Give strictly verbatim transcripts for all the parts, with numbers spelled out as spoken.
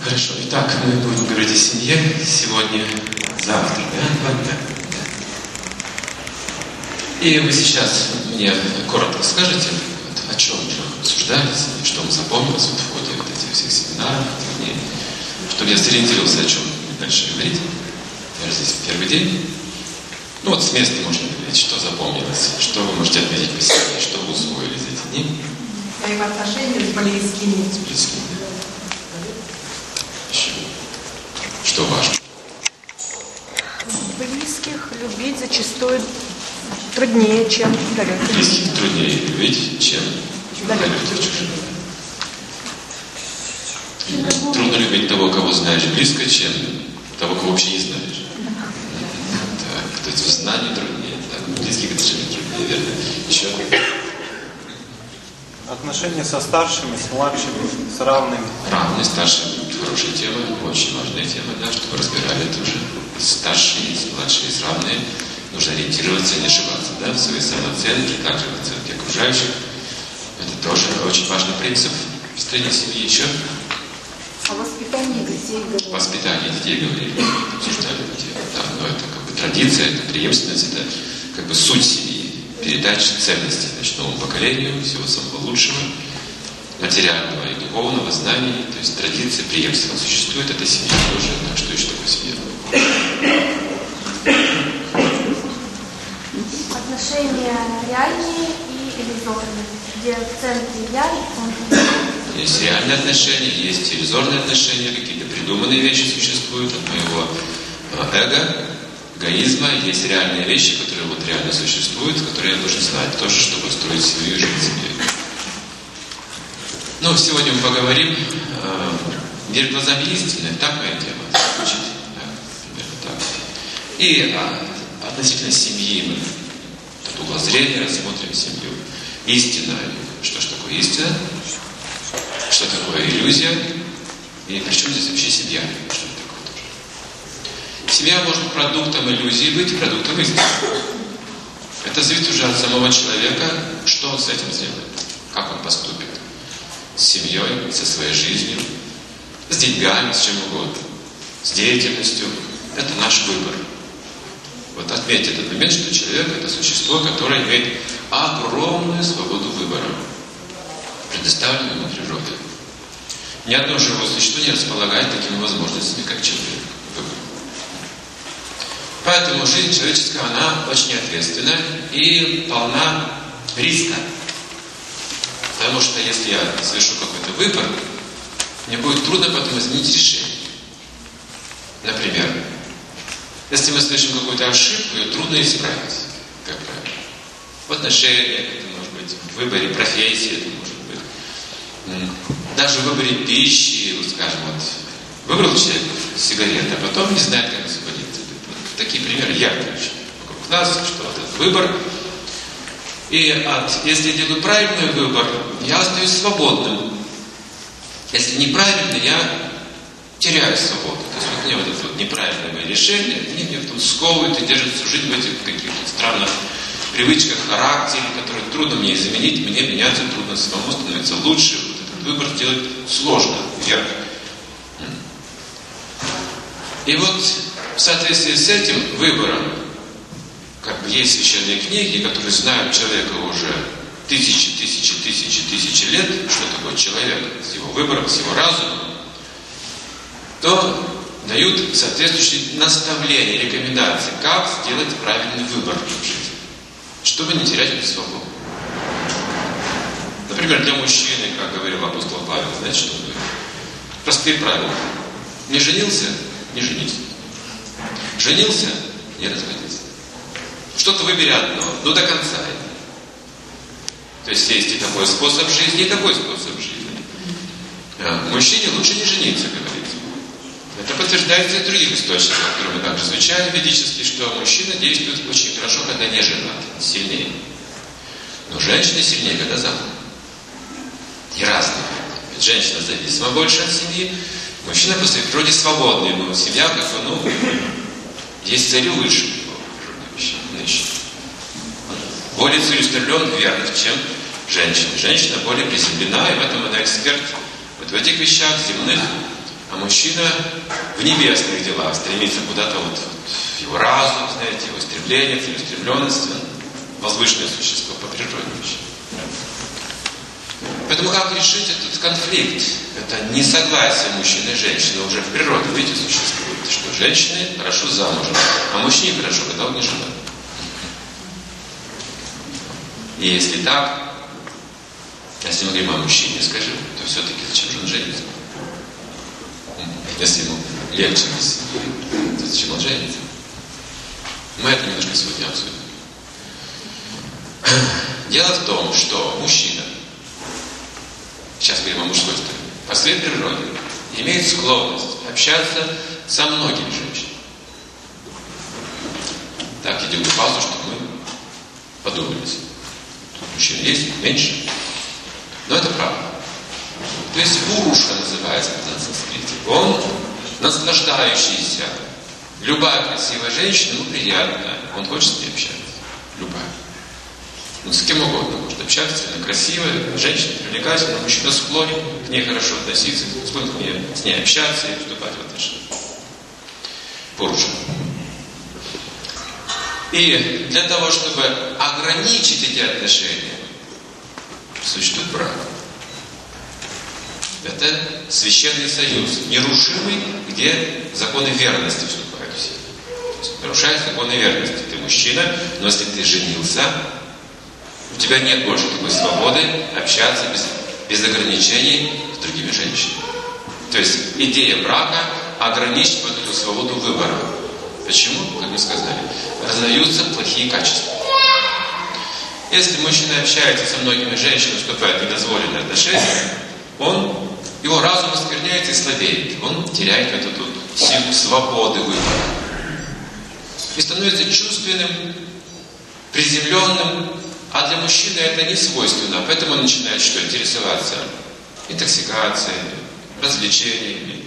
Хорошо. Итак, мы будем говорить о семье сегодня, завтра, да? Да. И вы сейчас мне коротко скажете, вот, о чем мы обсуждали, что мы запомнилось вот, в ходе вот этих всех семинаров, этих дней, чтобы я сориентировался, о чем дальше говорить. Я здесь в первый день. Ну вот с места можно говорить, что запомнилось, что вы можете отметить по себе, что вы усвоили за эти дни. Взаимоотношения с близкими. С близкими. Еще. Что важно? Близких любить зачастую труднее, чем далеких. Близких труднее любить, чем далеких чужих. Трудно любить того, кого знаешь близко, чем того, кого вообще не знаешь. Так, то есть в знании труднее, так, близких отношений труднее, верно? Еще? Отношения со старшими, с младшими, с равными. Равные, старшие, хорошая тема, очень важная тема, да, чтобы разбирали это уже. Старшие, младшие, равные. Нужно ориентироваться и не ошибаться, да, в своей самооценке, также в оценке окружающих. Это тоже очень важный принцип в строении семьи. Еще? О воспитании детей говорили. Воспитание детей говорили, обсуждали детей. Да, но это как бы традиция, это преемственность, это как бы суть семьи. Передача ценностей значит, новому поколению, всего самого лучшего, материального и духовного, знаний. То есть традиция преемственна существует, это семья тоже. Да, что еще такое семья? Отношения реальные и иллюзорные, где в центре я и в центре я. Есть реальные отношения, есть иллюзорные отношения, какие-то придуманные вещи существуют от моего эго, эгоизма. Есть реальные вещи, которые вот реально существуют, которые я должен знать тоже, чтобы строить семью и жить семьей. Ну, сегодня мы поговорим, э, мир глазами истины, так моя тема звучит, да, примерно так. И а, относительно семьи мы от угла зрения рассмотрим семью. Истина, что ж такое истина, что такое иллюзия, и при чем здесь вообще семья, что это такое тоже. Семья может продуктом иллюзии быть, продуктом истины. Это зависит уже от самого человека, что он с этим сделает, как он поступит. С семьей, со своей жизнью, с деньгами, с чем угодно, с деятельностью. Это наш выбор. Вот отметьте этот момент, что человек – это существо, которое имеет огромную свободу выбора, предоставленную ему природой. Ни одно живое существо не располагает такими возможностями, как человек. Выбор. Поэтому жизнь человеческая, она очень ответственна и полна риска. Потому что если я совершу какой-то выбор, мне будет трудно потом изменить решение. Например, если мы совершим какую-то ошибку, ее трудно исправить, как правило. В отношениях, это может быть в выборе профессии, это может быть даже в выборе пищи, вот скажем, вот, выбрал человек сигареты, а потом не знает, как освободиться. Такие примеры яркие вокруг нас, что вот этот выбор. И от, если я делаю правильный выбор, я остаюсь свободным. Если неправильный, я теряю свободу. То есть вот мне вот это вот неправильное мои решения, они меня потом сковывают и держат всю жизнь в этих каких-то странных привычках, характере, которые трудно мне изменить, мне меняться трудно, самому становится лучше. Вот этот выбор сделать сложно, вверх. И вот в соответствии с этим выбором, как бы есть священные книги, которые знают человека уже тысячи, тысячи, тысячи, тысячи лет, что такое человек, с его выбором, с его разумом, то дают соответствующие наставления, рекомендации, как сделать правильный выбор в жизни, чтобы не терять эту свободу. Например, для мужчины, как говорил апостол Павел, знаете, что он говорит? Простые правила. Не женился – не женись. Женился – не разводись. Что-то выбери одно, но до конца. То есть есть и такой способ жизни, и такой способ жизни. Мужчине лучше не жениться, говорится. Это подтверждается из других источников, которые мы также изучали ведически, что мужчина действует очень хорошо, когда не женат, сильнее. Но женщина сильнее, когда замужем. И разные. Ведь женщина зависима больше от семьи, мужчина по своей природе свободный, но семья как бы, ну, есть цели выше. Более целеустремлен вверх, чем женщина. Женщина более приземлена, и в этом она эксперт. Вот в этих вещах земных. А мужчина в небесных делах стремится куда-то вот в его разум, знаете, его стремление, целеустремленность, возвышенное существо по природе вообще. Поэтому как решить этот конфликт? Это несогласие мужчины и женщины уже в природе, видите, существует. Что женщины хорошо замужем, а мужчине хорошо, когда он не женат. И если так, если мы говорим о мужчине, скажем, то все-таки зачем же он женится? Если ему легче без семьи, то зачем он женится? Мы это немножко сегодня обсудим. Дело в том, что мужчина, сейчас говорим о мужской стороне, по своей природе имеет склонность общаться со многими женщинами. Так, идем в паузу, чтобы мы подумались. Мужчин есть, меньше. Но это правда. То есть пуруша называется на санскрите. Он наслаждающийся. Любая красивая женщина, ему приятна. Он хочет с ней общаться. Любая. Ну, с кем угодно может общаться. Она красивая, женщина привлекательная, мужчина склонен к ней хорошо относиться, склонен к ней, с ней общаться и вступать в отношения. Пуруша. И для того, чтобы ограничить эти отношения, существует брак. Это священный союз, нерушимый, где законы верности вступают в силу. То есть нарушает законы верности. Ты мужчина, но если ты женился, у тебя нет больше такой свободы общаться без, без ограничений с другими женщинами. То есть идея брака ограничить вот эту свободу выбора. Почему? Как мы сказали, раздаются плохие качества. Если мужчина общается со многими женщинами, вступает в недозволенные отношения, он, его разум оскверняется и слабеет. Он теряет вот эту силу свободы выбора. И становится чувственным, приземленным, а для мужчины это не свойственно. Поэтому он начинает что? Интересоваться интоксикацией, развлечениями.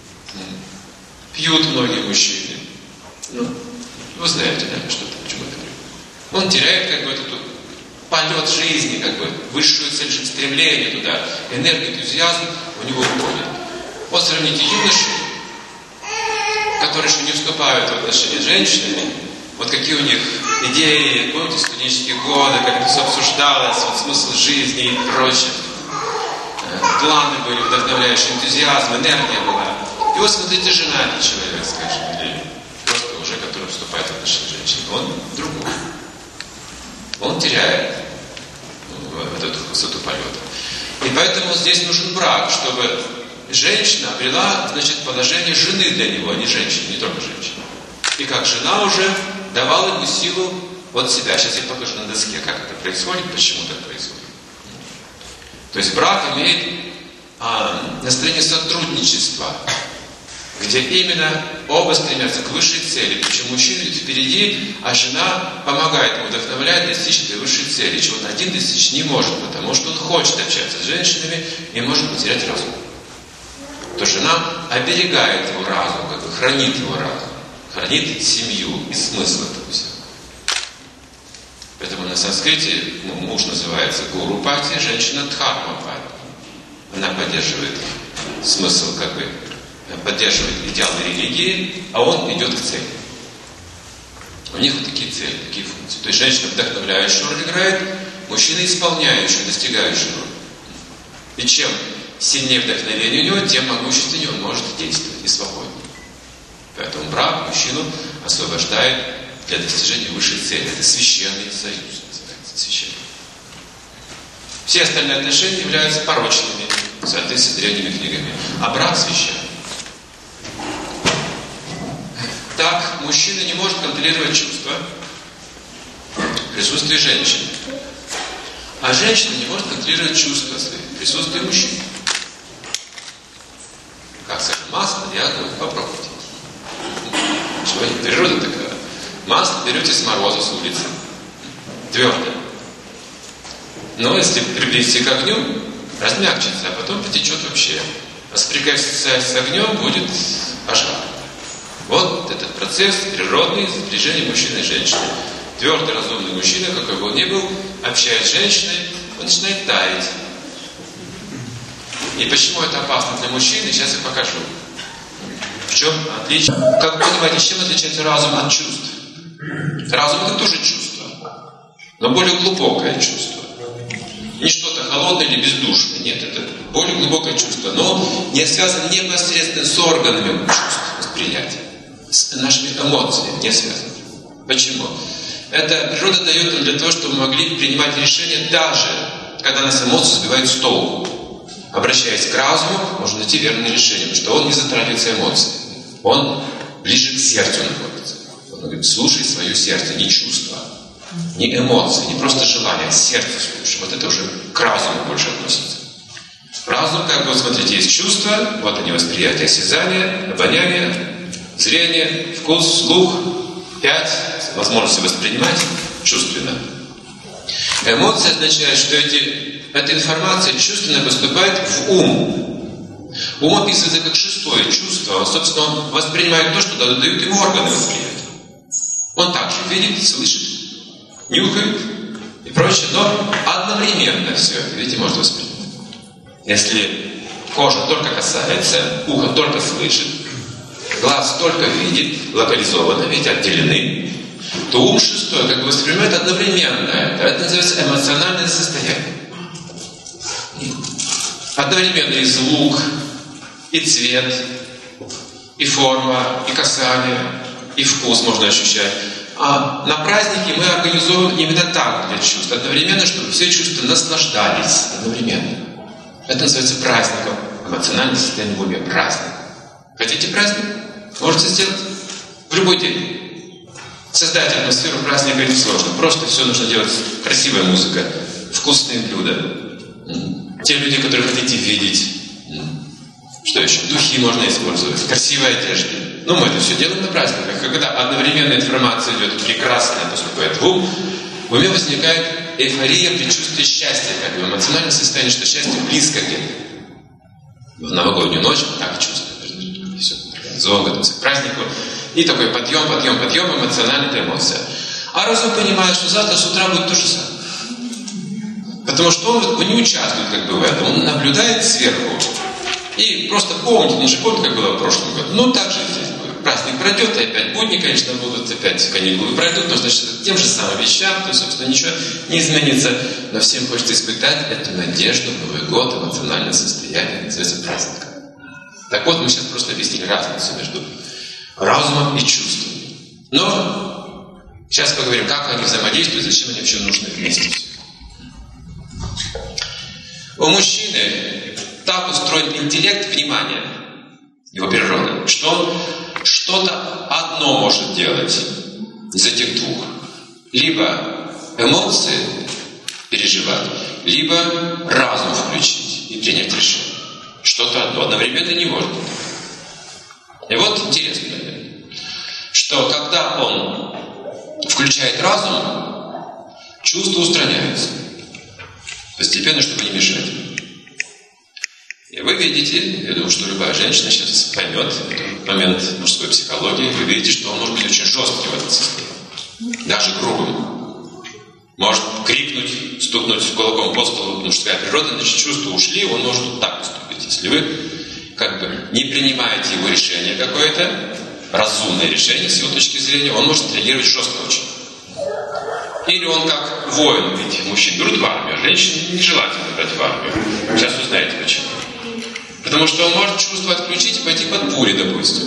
Пьют многие мужчины. Ну, вы знаете, да, что о чем это говорит. Он теряет как бы этот полет жизни, как бы высшую цель, стремление туда, энергию, энтузиазм у него уходит. Вот сравните юноши, которые еще не вступают в отношения с женщинами, вот какие у них идеи, помните, студенческие годы, как это все обсуждалось, вот смысл жизни и прочее. Планы были вдохновляющие, энтузиазм, энергия была. И вот смотрите, женатый человек, скажем, или просто уже, который вступает в отношения с женщиной, он другой. Он теряет вот эту высоту полета. И поэтому здесь нужен брак, чтобы женщина обрела, значит, положение жены для него, а не женщины, не только женщины. И как жена уже давала ему силу от себя. Сейчас я покажу на доске, как это происходит, почему так происходит. То есть брак имеет а, настроение сотрудничества, где именно оба стремятся к высшей цели. Причем мужчина идет впереди, а жена помогает ему, вдохновляет достичь этой высшей цели, чего он один достичь не может, потому что он хочет общаться с женщинами и может потерять разум. То жена оберегает его разум, как бы хранит его разум, хранит семью и смысл этого всего. Поэтому на санскрите ну, муж называется гуру-пати, женщина дхарма-пати. Она поддерживает смысл, как бы поддерживает идеалы религии, а он идет к цели. У них вот такие цели, такие функции. То есть женщина вдохновляющую роль играет, мужчина исполняющую, достигающую роль. И чем сильнее вдохновение у него, тем могущественнее он может действовать и свободнее. Поэтому брак мужчину освобождает для достижения высшей цели. Это священный союз называется, священный. Все остальные отношения являются порочными в соответствии с древними книгами. А брак священный. Так, мужчина не может контролировать чувства в присутствии женщины. А женщина не может контролировать чувства свои в присутствии мужчины. Как скажем, масло и огонь. Попробуйте. Чего нет? Природа такая. Масло берете с мороза, с улицы. Твердое. Но если приблизите к огню, размягчится, а потом потечет вообще. Соприкасаясь с огнем, будет пожар. Вот этот процесс природный сближения мужчины и женщины. Твердый, разумный мужчина, какой бы он ни был, общаясь с женщиной, он начинает таять. И почему это опасно для мужчины, сейчас я покажу. чем отличие? Как вы понимаете, чем отличается разум от чувств? Разум — это тоже чувство, но более глубокое чувство. Не что-то холодное или бездушное. Нет, это более глубокое чувство, но не связано непосредственно с органами чувств восприятия, с нашими эмоциями не связано. Почему? Это природа дает нам для того, чтобы мы могли принимать решения даже, когда нас эмоции сбивают с толку. Обращаясь к разуму, можно найти верное решение, потому что он не затрагивается эмоциями. Он ближе к сердцу находится. Он говорит, слушай свое сердце, не чувства, не эмоции, не просто желания, а сердце слушай. Вот это уже к разуму больше относится. Разум, как бы, смотрите, есть чувства, вот они: восприятие, осязание, обоняние, зрение, вкус, слух, пять возможности воспринимать чувственно. Эмоции означают, что эти, эта информация чувственно поступает в ум. Ум описывается как шестое чувство. Собственно, он воспринимает то, что дают ему органы восприятия. Он также видит, слышит, нюхает и прочее, но одновременно все это, видите, может воспринимать. Если кожа только касается, ухо только слышит, глаз только видит, локализованно, видите, отделены, то ум шестой как бы воспринимает одновременно это. Это называется эмоциональное состояние. Одновременно и звук, и цвет, и форма, и касание, и вкус можно ощущать. А на празднике мы организовываем именно так для чувств. Одновременно, чтобы все чувства наслаждались одновременно. Это называется праздником. Эмоциональное состояние в уме. Праздник. Хотите праздник? Можете сделать в любой день. Создать атмосферу праздника не сложно. Просто все нужно делать. Красивая музыка, вкусные блюда. Те люди, которые хотите видеть. Что еще? Духи можно использовать. Красивые одежды. Ну, мы это все делаем на праздниках. Когда одновременно информация идет прекрасная, поступает в ум, в уме возникает эйфория, предчувствие счастья, как бы эмоциональное состояние, что счастье близко где-то. В новогоднюю ночь мы так чувствуем. Все, организован, готовится к празднику. И такой подъем, подъем, подъем, эмоциональная эмоция. А разум понимает, что завтра с утра будет то же самое. Потому что он, он не участвует как бы в этом, он наблюдает сверху. И просто помните, он же помнит, как было в прошлом году. Ну, так же и здесь будет. Праздник пройдет, и опять будни, конечно, будут, опять каникулы пройдут, но, значит, тем же самым вещам, то есть, собственно, ничего не изменится. Но всем хочется испытать эту надежду в Новый год, эмоциональное состояние, называется праздником. Так вот, мы сейчас просто объяснили разницу между разумом и чувством. Но сейчас поговорим, как они взаимодействуют, зачем они вообще нужны вместе. У мужчины так устроен интеллект, внимание, его природа, что он что-то одно может делать из этих двух. Либо эмоции переживать, либо разум включить и принять решение. Что-то одно одновременно не может. И вот интересно, что когда он включает разум, чувства устраняются. Постепенно, чтобы не мешать. И вы видите, я думаю, что любая женщина сейчас поймет этот момент мужской психологии, вы видите, что он может быть очень жестким в этом состоянии. Даже грубым. Может крикнуть, стукнуть кулаком по столу, мужская природа, значит, чувства ушли, он может вот так поступить. Если вы как бы не принимаете его решение какое-то, разумное решение с его точки зрения, он может реагировать жестко очень. Или он как воин, ведь мужчин берут в армию, а женщин нежелательно брать в армию. Сейчас узнаете почему. Потому что он может чувство отключить и пойти под пули, допустим.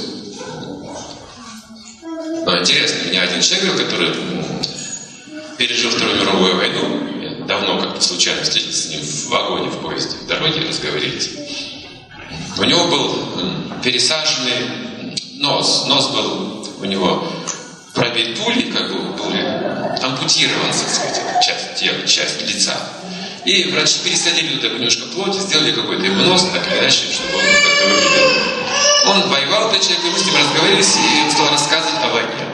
Но интересно, меня один человек, который пережил Вторую мировую войну, я давно как-то случайно встретился с ним в вагоне, в поезде, в дороге разговорились. У него был пересаженный нос. Нос был у него пробит пули, как бы был ампутирован, так сказать, часть тела, часть лица. И врачи пересадили туда немножко плоти, сделали какой-то ему нос, так или иначе, чтобы он как-то выглядел. Он воевал, тот человек, и мы с ним разговаривались, и он стал рассказывать о войне.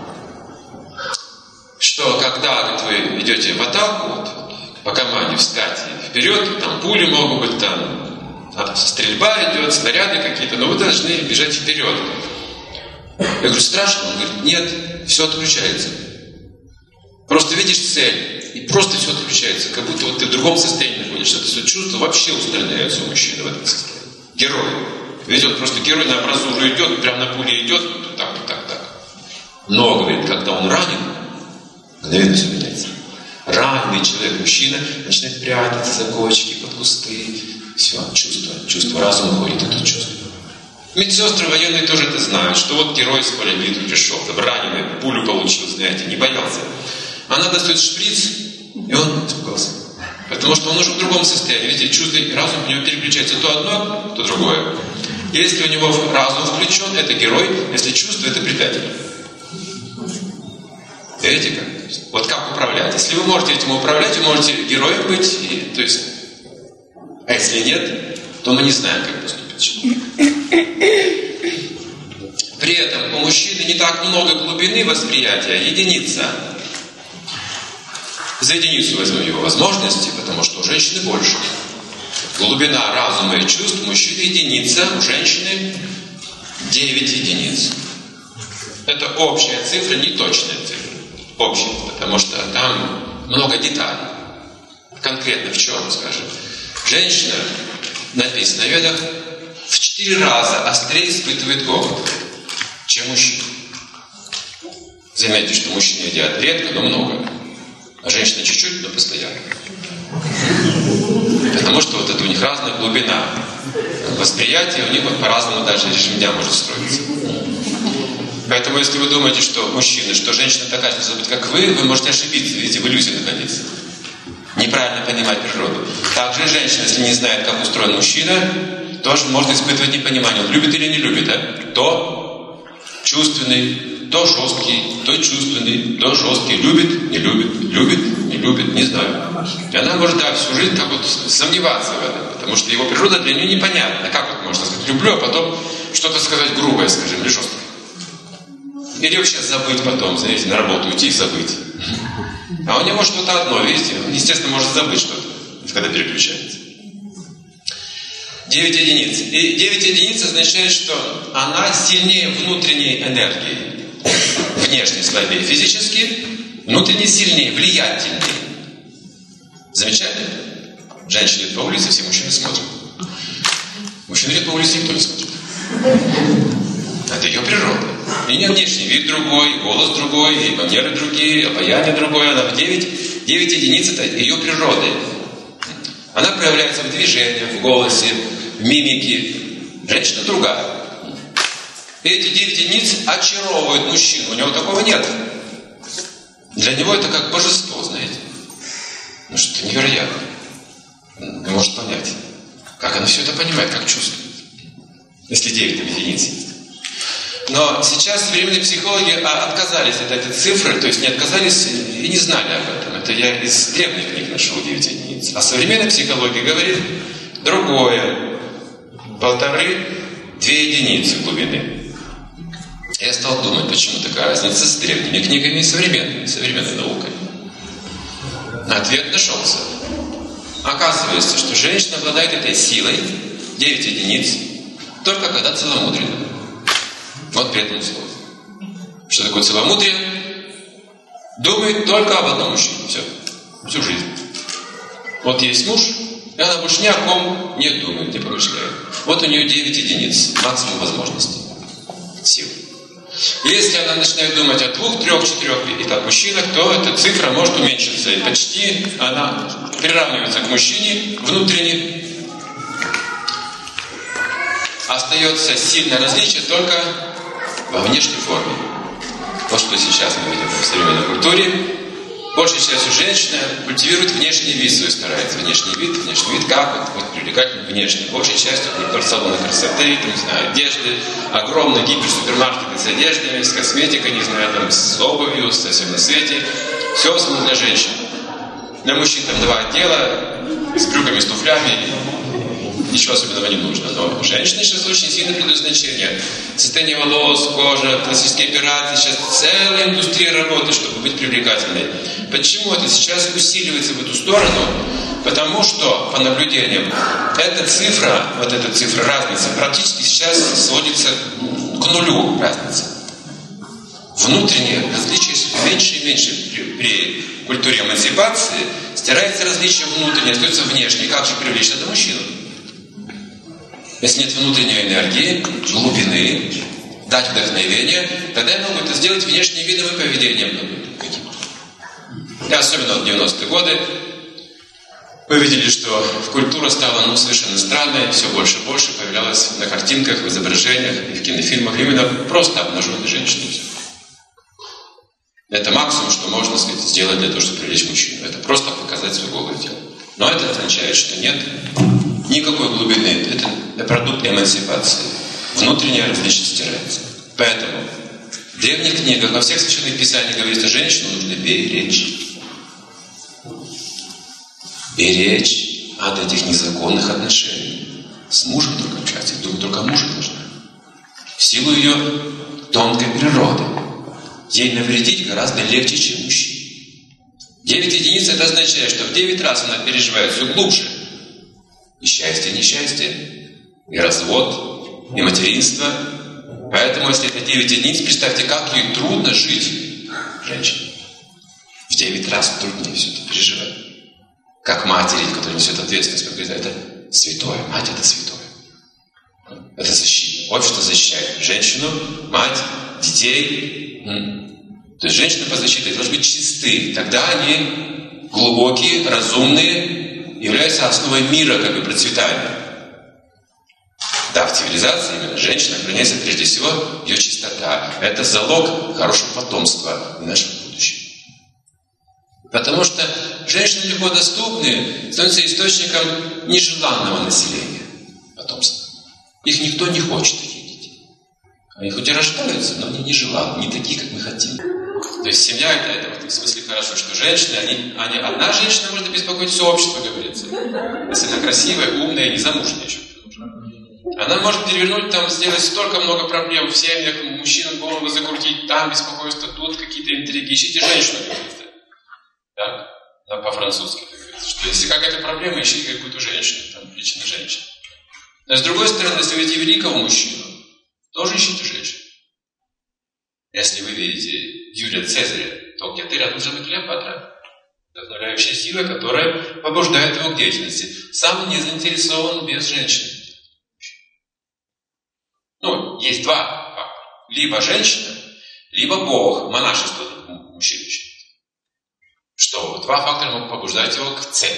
Что когда, говорит, вы идете в атаку, вот, по команде встать вперед, там пули могут быть, там стрельба идет, снаряды какие-то, но вы должны бежать вперед. Я говорю, страшно? Он говорит, нет, все отключается. Просто видишь цель, и просто все отключается, как будто вот ты в другом состоянии находишься. Это все чувства вообще устраняются у мужчины в этом состоянии. Герой. Видите, вот просто герой на амбразуру идет, прям на пуле идет, вот так, вот так, так. Но, говорит, когда он ранен, мгновенно все меняется. Раненый человек, мужчина, начинает прятаться за кочки, под кусты. Все, чувство, чувство, разум уходит, это чувство. Медсестры военные тоже это знают, что вот герой с поля битвы пришел, там раненый, пулю получил, знаете, не боялся. Она достает шприц, и он испугался. Потому что он уже в другом состоянии. Видите, чувство и разум у него переключается то одно, то другое. Если у него разум включен, это герой, если чувство, это предатель. Видите как? Вот как управлять. Если вы можете этим управлять, вы можете героем быть, и, то есть, а если нет, то мы не знаем, как поступить. При этом у мужчины не так много глубины восприятия, единица. За единицу возьмем его возможности, потому что у женщины больше. Глубина разума и чувств у мужчины единица, у женщины девять единиц. Это общая цифра, не точная цифра. Общая, потому что там много деталей. Конкретно в чем, скажем. Женщина, написано в Ведах, в четыре раза острее испытывает голод, чем мужчина. Заметьте, что мужчины едят редко, но много. А женщина чуть-чуть, но постоянно. Потому что вот это у них разная глубина восприятия, у них вот по-разному даже режим дня может строиться. Поэтому, если вы думаете, что мужчина, что женщина такая же должна быть, как вы, вы можете ошибиться, видите, в иллюзии находиться. Неправильно понимать природу. Также и женщина, если не знает, как устроен мужчина, тоже может испытывать непонимание. Он любит или не любит, да? То чувственный, то жесткий, то чувственный, то жесткий. Любит, не любит, любит, не любит, не знаю. И она может, да, всю жизнь так вот сомневаться в этом, потому что его природа для нее непонятна. Как вот можно сказать, люблю, а потом что-то сказать грубое, скажем, или жесткое. Или вообще забыть потом, знаете, на работу уйти и забыть. А у него что-то одно, видите, он, естественно, может забыть что-то, когда переключается. девять единиц. И девять единиц означает, что она сильнее внутренней энергии. Внешне слабее физически, внутренне сильнее, влиятельнее. Замечательно? Женщина идет по улице, все мужчины смотрят. Мужчина идет по улице, никто не смотрит. Это ее природа. И не внешний вид другой, и голос другой, и манеры другие, и обаяние другое. Она в девять, девять единиц – это ее природа. Она проявляется в движении, в голосе, в мимике. Женщина другая. И эти девять единиц очаровывают мужчину. У него такого нет. Для него это как божество, знаете. Ну что-то невероятное. Не может понять. Как она все это понимает, как чувствует. Если девять единиц есть. Но сейчас современные психологи отказались от этой цифры, то есть не отказались и не знали об этом. Это я из древних книг нашел девять единиц. А современная психология говорит другое. Полторы, две единицы глубины. Я стал думать, почему такая разница с древними книгами и современными, современной наукой. Ответ нашелся. Оказывается, что женщина обладает этой силой, девять единиц, только когда целомудренна. Вот при этом условии. Что такое целомудрие? Думает только об одном мужчине. Все. Всю жизнь. Вот есть муж, и она больше ни о ком не думает, не помышляет. Вот у нее девять единиц. Максимум возможностей. Сил. Если она начинает думать о двух, трех, четырех и так мужчинах, то эта цифра может уменьшиться. И почти она приравнивается к мужчине внутренне. Остается сильное различие только во внешней форме. Вот что сейчас мы видим в современной культуре. Большей частью женщина культивирует внешний вид свой, старается. Внешний вид, внешний вид, как вот, вот привлекательный внешний. Большей частью это салоны красоты, там, не знаю, одежды, огромные гиперсупермаркеты с одеждой, с косметикой, не знаю, там, с обувью, со всем на свете. Все в основном для женщин. Для мужчин там два отдела, с брюками, с туфлями. Ничего особенного не нужно. Но у женщины сейчас очень сильное предназначение. Состояние волос, кожа, пластические операции. Сейчас целая индустрия работы, чтобы быть привлекательной. Почему это сейчас усиливается в эту сторону? Потому что, по наблюдениям, эта цифра, вот эта цифра разницы, практически сейчас сводится к нулю разница. Внутреннее различие меньше и меньше при, при культуре эмансипации. Стирается различие внутреннее, остается внешнее. Как же привлечь это мужчину? Если нет внутренней энергии, глубины, дать вдохновение, тогда я могу это сделать внешним видом и поведением каким-то. И особенно в девяностые годы мы видели, что культура стала ну, совершенно странной, все больше и больше появлялась на картинках, в изображениях и в кинофильмах именно просто обнаженные женщины. Это максимум, что можно, так сказать, сделать для того, чтобы привлечь мужчину. Это просто показать свое голое тело. Но это означает, что нет никакой глубины. Это продукт эмансипации. Внутренняя различность стирается. Поэтому в древних книгах, во всех священных писаниях говорится, женщину нужно беречь. Беречь от этих незаконных отношений. С мужем только общаться, только мужу нужно. В силу ее тонкой природы. Ей навредить гораздо легче, чем мужчине. Девять единиц это означает, что в девять раз она переживает все глубже. И счастье, и несчастье, и развод, и материнство. Поэтому, если это девять единиц, представьте, как ей трудно жить женщине. В девять раз труднее все это переживать. Как матери, которые несет ответственность, как говорят, это святое. Мать это святое. Это защита. Общество защищает женщину, мать, детей. То есть женщины под защитой должны быть чисты. Тогда они глубокие, разумные, являются основой мира, как бы процветания. Да, в цивилизации именно женщина охраняется прежде всего ее чистота. Это залог хорошего потомства в нашем будущем. Потому что женщины легко доступны, становятся источником нежеланного населения потомства. Их никто не хочет, таких детей. Они хоть и рождаются, но они не желанны, не такие, как мы хотим. То есть семья это, это в этом смысле хорошо, что женщины, они, они одна женщина может беспокоить все общество, говорится. Если она красивая, умная, незамужняя еще. Она может перевернуть, там, сделать столько много проблем в семьях, мужчинам голову закрутить, там беспокойство, тут какие-то интриги. Ищите женщину какую-то. Так? Да, по-французски говорится, что если какая-то проблема, ищите какую-то женщину, там, лично женщину. Но с другой стороны, если вы видите великого мужчину, тоже ищите женщину. Если вы видите Юлия Цезаря, то где-то рядом живет Клеопатра, вдохновляющая сила, которая побуждает его к деятельности. Сам не заинтересован без женщины. Ну, есть два фактора. Либо женщина, либо Бог, монашество мужчины. Что два фактора могут побуждать его к цели.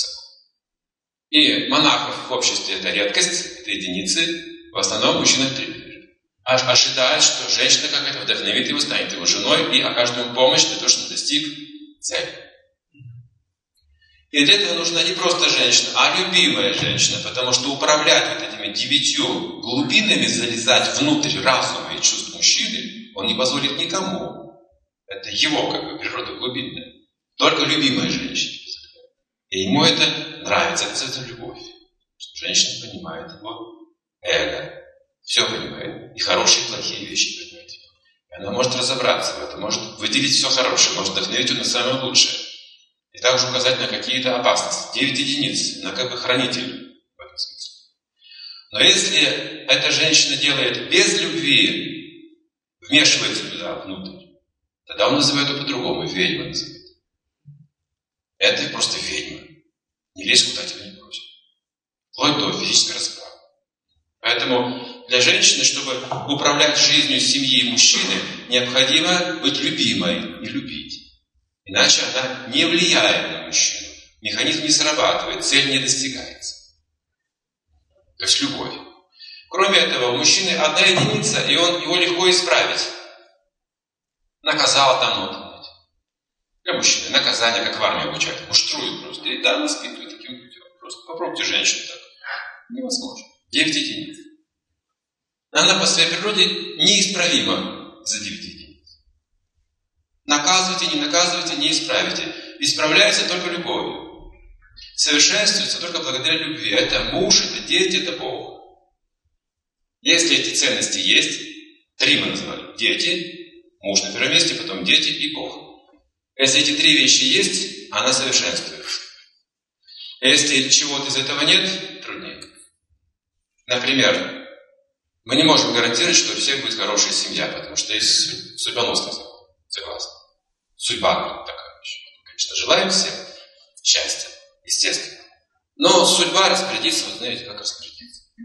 И монахов в обществе это редкость, это единицы, в основном мужчина требует. Ожидает, что женщина какая-то вдохновит его, станет его женой и окажет ему помощь для того, чтобы достиг цели. И для этого нужна не просто женщина, а любимая женщина, потому что управлять вот этими девятью глубинами, залезать внутрь разума и чувств мужчины, он не позволит никому. Это его как бы природа глубинная. Только любимая женщина. И ему это нравится, это любовь. Что женщина понимает его эго. Все понимает. И хорошие, и плохие вещи понимает. И она может разобраться в этом, может выделить все хорошее, может вдохновить его на самое лучшее. И также указать на какие-то опасности. Девять единиц, на как бы хранитель в этом смысле. Но если эта женщина делает без любви, вмешивается туда внутрь, тогда он называет ее по-другому, ведьма называет. Это просто ведьма. Не лезь, куда тебя не просят. Вплоть до физической расправы. Поэтому для женщины, чтобы управлять жизнью семьи и мужчины, необходимо быть любимой и любить. Иначе она не влияет на мужчину. Механизм не срабатывает, цель не достигается. То есть любовь. Кроме этого, у мужчины одна единица, и он, его легко исправить. Наказал там, вот. Для мужчины наказание, как в армии обучают, муштруют просто. И да, воспитывают таким путем. Просто попробуйте женщину так. Невозможно. Девять единиц. Она по своей природе неисправима за девять единиц. Наказывайте, не наказывайте, не исправите. Исправляется только любовью. Совершенствуется только благодаря любви. Это муж, это дети, это Бог. Если эти ценности есть, три мы назвали. Дети, муж на первом месте, потом дети и Бог. Если эти три вещи есть, она совершенствуется. Если чего-то из этого нет, труднее. Например, мы не можем гарантировать, что у всех будет хорошая семья, потому что есть судьбоносный закон. Согласны? Судьба такая вещь. Конечно, желаем всем счастья, естественно. Но судьба распорядится, вы знаете, как распорядиться.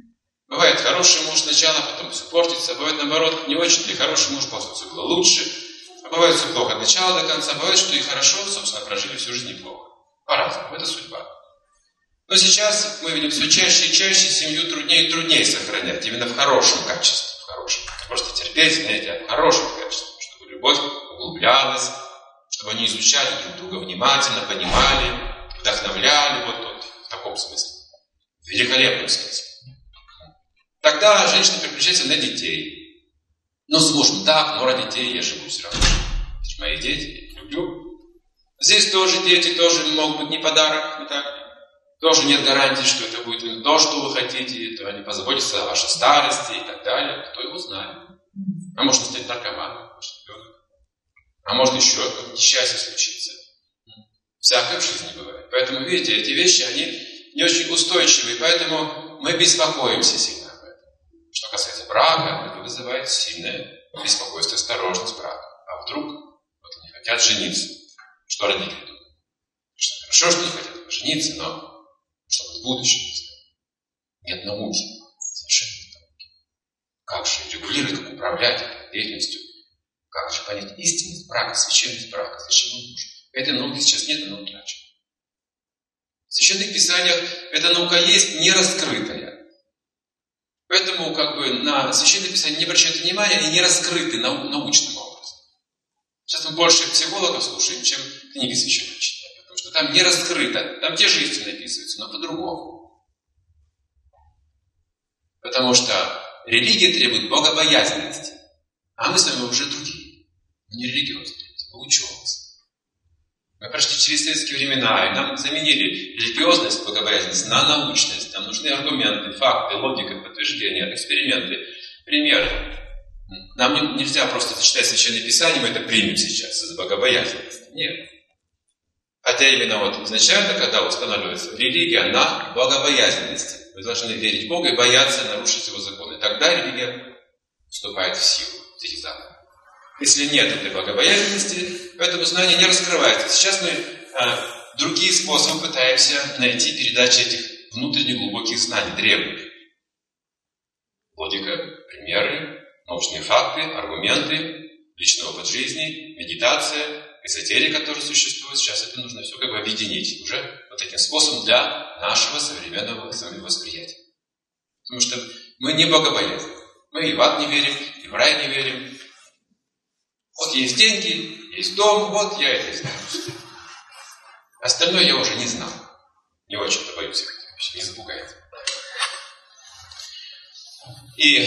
Бывает хороший муж сначала, потом все портится. Бывает наоборот, не очень, и хороший муж после все было лучше. А бывает все плохо от начала до конца. Бывает, что и хорошо, собственно, прожили всю жизнь неплохо. По-разному. Это судьба. Но сейчас мы видим все чаще и чаще семью труднее и труднее сохранять. Именно в хорошем качестве. В хорошем. Просто терпеть, знаете, а в хорошем качестве. Чтобы любовь углублялась, чтобы они изучали друг друга внимательно, понимали, вдохновляли. Вот, вот в таком смысле. В великолепном смысле. Тогда женщина переключается на детей. Ну, с мужем так, но ради детей я живу все равно. Это же мои дети, люблю. Здесь тоже дети, тоже могут быть не подарок, не так. Тоже нет гарантии, что это будет именно то, что вы хотите, то они позаботятся о вашей старости и так далее. Кто его знает. А может, он станет наркоманом, а может, еще какое-то несчастье случится. Всякое в жизни бывает. Поэтому, видите, эти вещи, они не очень устойчивые, поэтому мы беспокоимся сильно об этом. Что касается брака, это вызывает сильное беспокойство, осторожность брака. А вдруг вот они хотят жениться? Что родители думают? Что хорошо, что не хотят жениться, но что будет в будущем, не знаю. Нет науки. Совершенно нет науки. Как же регулировать, как управлять этой деятельностью? Как же понять истинность брака, священность брака? Зачем он нужен? Этой науки сейчас нет, она утрачена. В священных писаниях эта наука есть, не раскрытая. Поэтому как бы на священные писания не обращают внимания и не раскрыты нау- научным образом. Сейчас мы больше психологов слушаем, чем книги священных читаем. Потому что там не раскрыто, там те же истины описываются, но по-другому. Потому что религия требует богобоязненности, а мы с вами уже другие. Мы не религиозные, мы ученые. Мы прошли через советские времена, и нам заменили религиозность, богобоязненность на научность. Нам нужны аргументы, факты, логика, подтверждения, эксперименты, примеры. Нам не, нельзя просто читать Священное Писание, мы это примем сейчас из богобоязненности. Нет. Хотя именно вот изначально, когда устанавливается религия на богобоязненности. Вы должны верить в Бога и бояться нарушить Его законы. Тогда религия вступает в силу, в эти законы. Если нет этой богобоязненности, поэтому знание не раскрывается. Сейчас мы а, другие способы пытаемся найти передачи этих внутренних глубоких знаний, древних. Логика, примеры, научные факты, аргументы, личный опыт жизни, медитация, эзотерика, которая существует. Сейчас это нужно все как бы объединить уже вот таким способом для нашего современного восприятия. Потому что мы не богобоязны. Мы и в ад не верим, и в рай не верим. Вот есть деньги, есть дом, вот я это знаю. Остальное я уже не знал. Не очень-то боюсь их, вообще не запугает. И,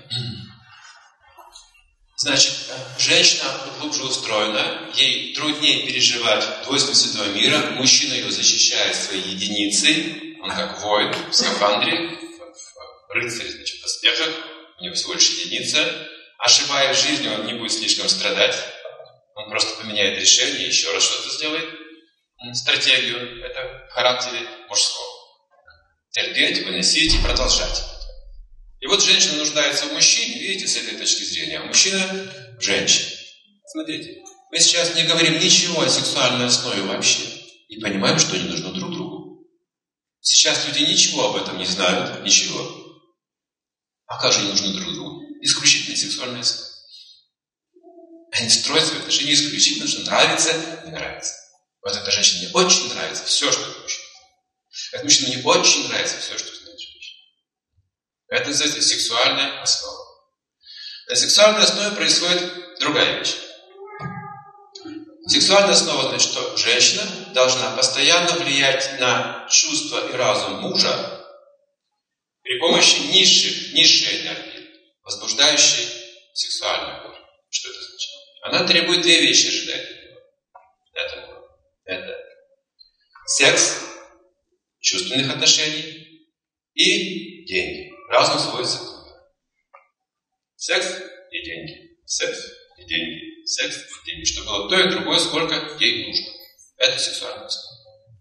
значит, женщина глубже устроена, ей труднее переживать двойственность этого мира, мужчина ее защищает своей единицей, он как воин в скафандре, рыцарь, значит, в доспехах, у него всего лишь единица. Ошибаясь в жизни, он не будет слишком страдать. Он просто поменяет решение, еще раз что-то сделает. Стратегию. Это в характере мужского. Терпеть, выносить и продолжать. И вот женщина нуждается в мужчине, видите, с этой точки зрения. А мужчина в женщине. Смотрите, мы сейчас не говорим ничего о сексуальной основе вообще. И понимаем, что они нужны друг другу. Сейчас люди ничего об этом не знают. Ничего. А как же они нужны друг другу? Исключительно сексуальная основа. Они строят свои отношения исключительно, что нравится, не нравится. Вот эта женщине очень нравится все, что это мужчина. Этот мужчине не очень нравится все, что знает женщина. Это называется сексуальная основа. На сексуальной основе происходит другая вещь. Сексуальная основа значит, что женщина должна постоянно влиять на чувства и разум мужа при помощи низших, низшей энергии, возбуждающей сексуальную боль. Что это значит? Она требует две вещи, ожидает от него. Это, это секс, чувственных отношений и деньги. Разум сводится к двум. Секс и деньги. Секс и деньги. Секс и деньги. Чтобы было то и другое, сколько ей нужно. Это сексуальная основа.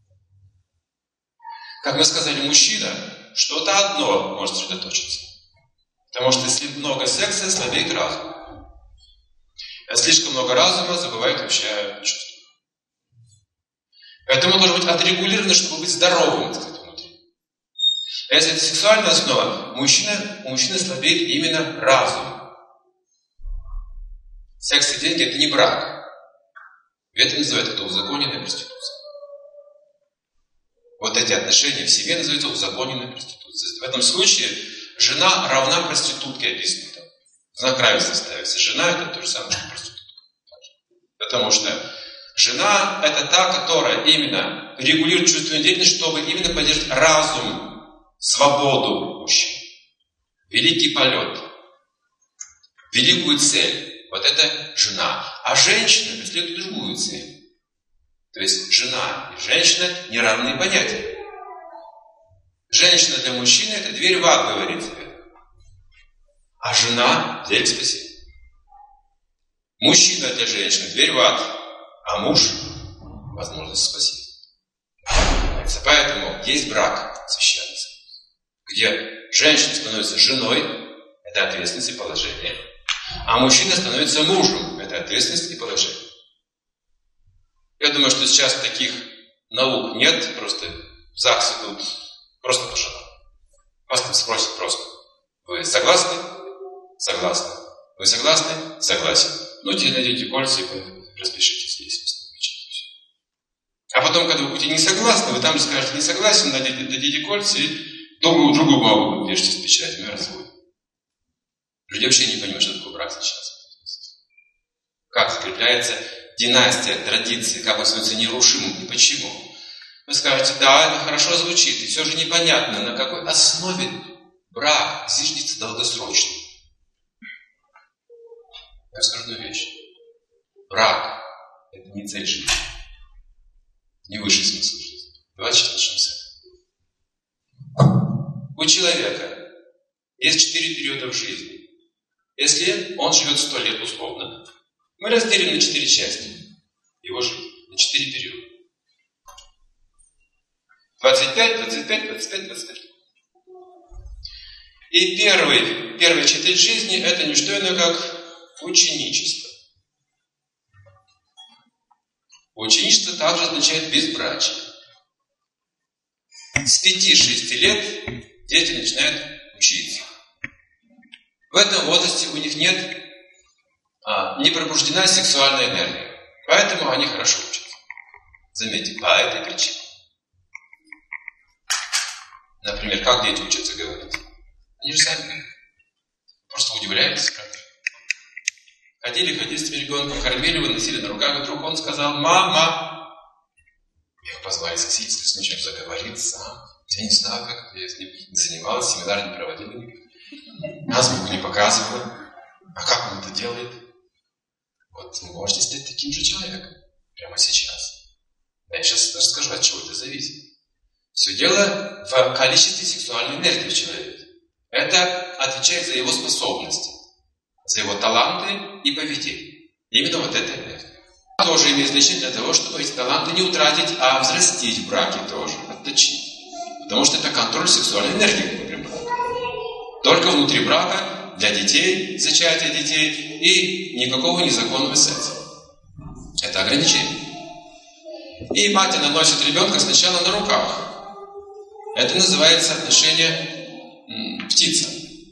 Как мы сказали, мужчина, что-то одно может сосредоточиться. Потому что если много секса, слабеет разум. А слишком много разума забывает вообще чувства. Поэтому должно быть отрегулировано, чтобы быть здоровым, кстати, внутри. А если это сексуальная основа, мужчина, у мужчины слабеет именно разум. Секс и деньги – это не брак. Это называется это узаконенная проституция. Вот эти отношения в семье называются узаконенной проституцией. В этом случае жена равна проститутке, описано там. Знак равенства ставится. Жена – это то же самое, что проститутка. Потому что жена – это та, которая именно регулирует чувственную деятельность, чтобы именно поддерживать разум, свободу мужчин. Великий полет, великую цель. Вот это жена. А женщина преследует другую цель. То есть жена и женщина – не равные понятия. Женщина для мужчины – это дверь в ад, говорит тебе. А жена – дверь к спасению. Мужчина для женщины – дверь в ад, а муж – возможность спасения. Поэтому есть брак священный, где женщина становится женой – это ответственность и положение. А мужчина становится мужем – это ответственность и положение. Я думаю, что сейчас таких наук нет, просто в ЗАГС идут просто по женам. Вас там спросят просто: вы согласны? Согласны. Вы согласны? Согласен. Ну, теперь найдите кольца и распишитесь здесь. А потом, когда вы будете не согласны, вы там же скажете: не согласен, дадите, дадите кольца и другую, другую бумагу вешайте с печатью, и развод. Люди вообще не понимают, что такое брак сейчас. Как закрепляется династия, традиции, как он становится нерушимым и почему. Вы скажете: да, это хорошо звучит, и все же непонятно, на какой основе брак зиждется долгосрочно. Я скажу одну вещь. Брак – это не цель жизни, не высший смысл жизни. Давайте сейчас начнем с этого. У человека есть четыре периода в жизни. Если он живет сто лет условно, мы разделим на четыре части его жизни, на четыре периода. двадцать пять, двадцать пять, двадцать пять, двадцать пять. И первый, первая четверть жизни – это не что иное, как ученичество. Ученичество также означает безбрачие. С пяти-шести лет дети начинают учиться. В этом возрасте у них нет а, не пробуждена сексуальная энергия. Поэтому они хорошо учатся. Заметьте, по этой причине. Например, как дети учатся говорить? Они же сами говорят. Просто удивляетесь, правда? Ходили, ходили с ребенком, кормили, выносили на руках, и вдруг он сказал: «Мама!» Их позвали сексистов, сначала заговорить сам. Я не знаю, как я с ним занималась, семинар не проводила никак. Азбуку не показывала. А как он это делает? Вот вы можете стать таким же человеком прямо сейчас. Я сейчас расскажу, от чего это зависит. Все дело в количестве сексуальной энергии в человеке. Это отвечает за его способности, за его таланты и поведение. Именно вот эта энергия. Тоже имеет значение для того, чтобы эти таланты не утратить, а взрастить в браке тоже, отточить. Потому что это контроль сексуальной энергии внутри брака. Только внутри брака, для детей, зачатия детей, и никакого незаконного секса. Это ограничение. И мать наносит ребенка сначала на руках. Это называется отношение м, птица.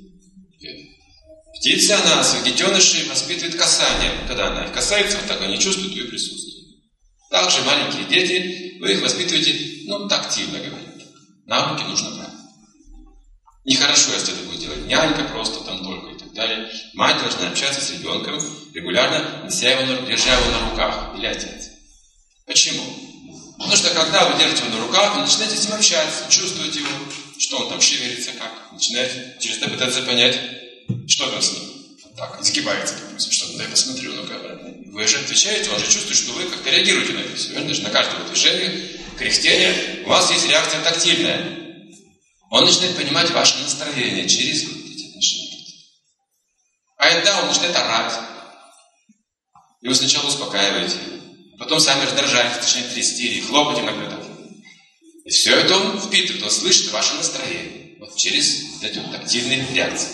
Птица, она своих детенышей воспитывает касанием. Когда она их касается, вот так они чувствуют ее присутствие. Также маленькие дети, вы их воспитываете, ну, тактильно говорят. На руки нужно брать. Нехорошо, если это будет делать нянька просто там только и так далее. Мать должна общаться с ребенком регулярно, неся его на, держа его на руках, или отец. Почему? Потому что когда вы держите его на руках, вы начинаете с ним общаться, чувствуете его, что он там шевелится, как. Начинаете через это пытаться понять, что там с ним. Так, изгибается, допустим, что-то. Да я посмотрю, ну-ка. Вы же отвечаете, он же чувствует, что вы как-то реагируете на это все. Даже на каждое движение, кряхтение, у вас есть реакция тактильная. Он начинает понимать ваше настроение через вот эти отношения. А иногда он начинает орать. И вы сначала успокаиваете, потом сами раздражаетесь, начинаете трясти или хлопать иногда. И все это он впитывает, он слышит ваше настроение. Вот через вот эти вот тактильные реакции.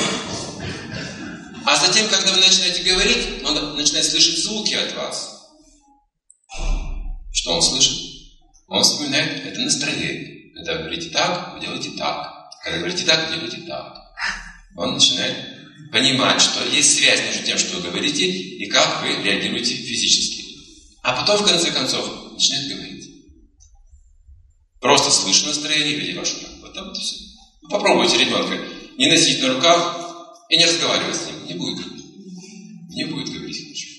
А затем, когда вы начинаете говорить, он начинает слышать звуки от вас. Что он слышит? Он вспоминает это настроение, Когда вы говорите так, вы делаете так. Когда вы говорите так, вы делаете так. Он начинает понимать, что есть связь между тем, что вы говорите, и как вы реагируете физически. А потом, в конце концов, начинает говорить. Просто слышу настроение, видя вашу руку. Вот там вот и все. Попробуйте ребенка не носить на руках и не разговаривать с ним. Не будет говорить. Не будет говорить хорошо.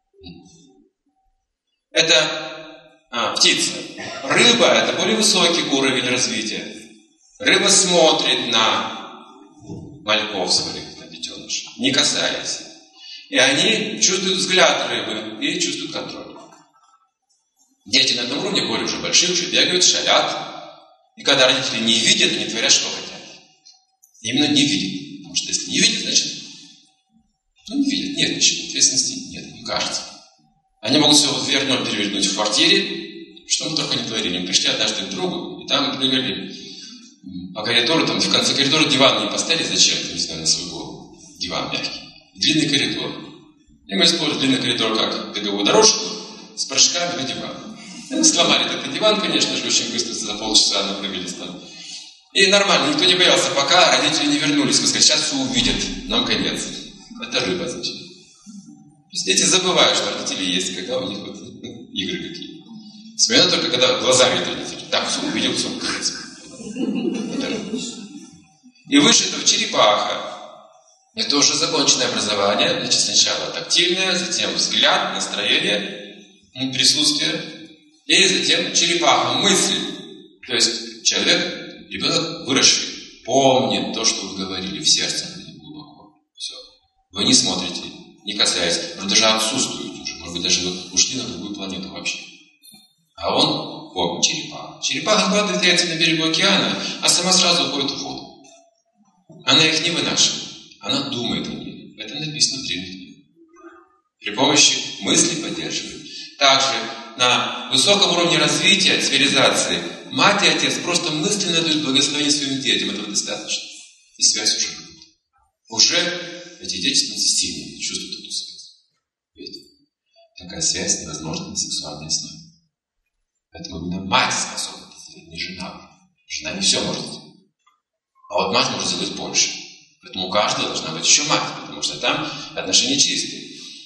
Это а, птица. Рыба – это более высокий уровень развития. Рыба смотрит на мальков своих, на детенышей, не касаясь. И они чувствуют взгляд рыбы и чувствуют контроль. Дети на этом уровне более уже большие, уже бегают, шалят. И когда родители не видят, они творят, что хотят. Именно не видят. Потому что если не видят, значит, ну не видят, нет ничего, ответственности нет, им кажется. Они могут все вверх ноль перевернуть в квартире, что мы только не творили. Мы пришли однажды к другу, и там прыгали по коридору, там в конце коридора диван не поставили зачем-то, не знаю, на свою голову. Диван мягкий. Длинный коридор. И мы использовали длинный коридор как беговую дорожку с прыжками на диван. И мы сломали этот диван, конечно же, очень быстро, за полчаса напрыгались там. И нормально, никто не боялся, пока родители не вернулись. Мы сказали, сейчас все увидят, нам конец. Это рыба, значит. То есть дети забывают, что родители есть, когда у них вот игры какие. Вспоминают только, когда глазами это родители. Так, все увидел, все конец. И выше этого черепаха. Это уже законченное образование. Значит, сначала тактильное, затем взгляд, настроение, присутствие. И затем черепаха, мысль. То есть человек, ребенок выросший, помнит то, что вы говорили в сердце глубоко. Все. Вы не смотрите, не касаясь, может даже отсутствуете уже, может быть даже вы ушли на другую планету вообще. А он помнит черепаха. Черепаха откладывает яйца на берегу океана, а сама сразу уходит в воду. Она их не вынашивает, она думает о них. Это написано в древних книгах. При помощи мысли поддерживает. Также на высоком уровне развития, цивилизации, мать и отец просто мысленно дают благословение своим детям. Этого достаточно. И связь уже будет. Уже эти дети становятся сильными, чувствуют эту связь. Видите? Такая связь невозможна на сексуальной основе. Поэтому именно мать способна это сделать, не жена. Жена не все может сделать. А вот мать может сделать больше. Поэтому у каждого должна быть еще мать, потому что там отношения чистые.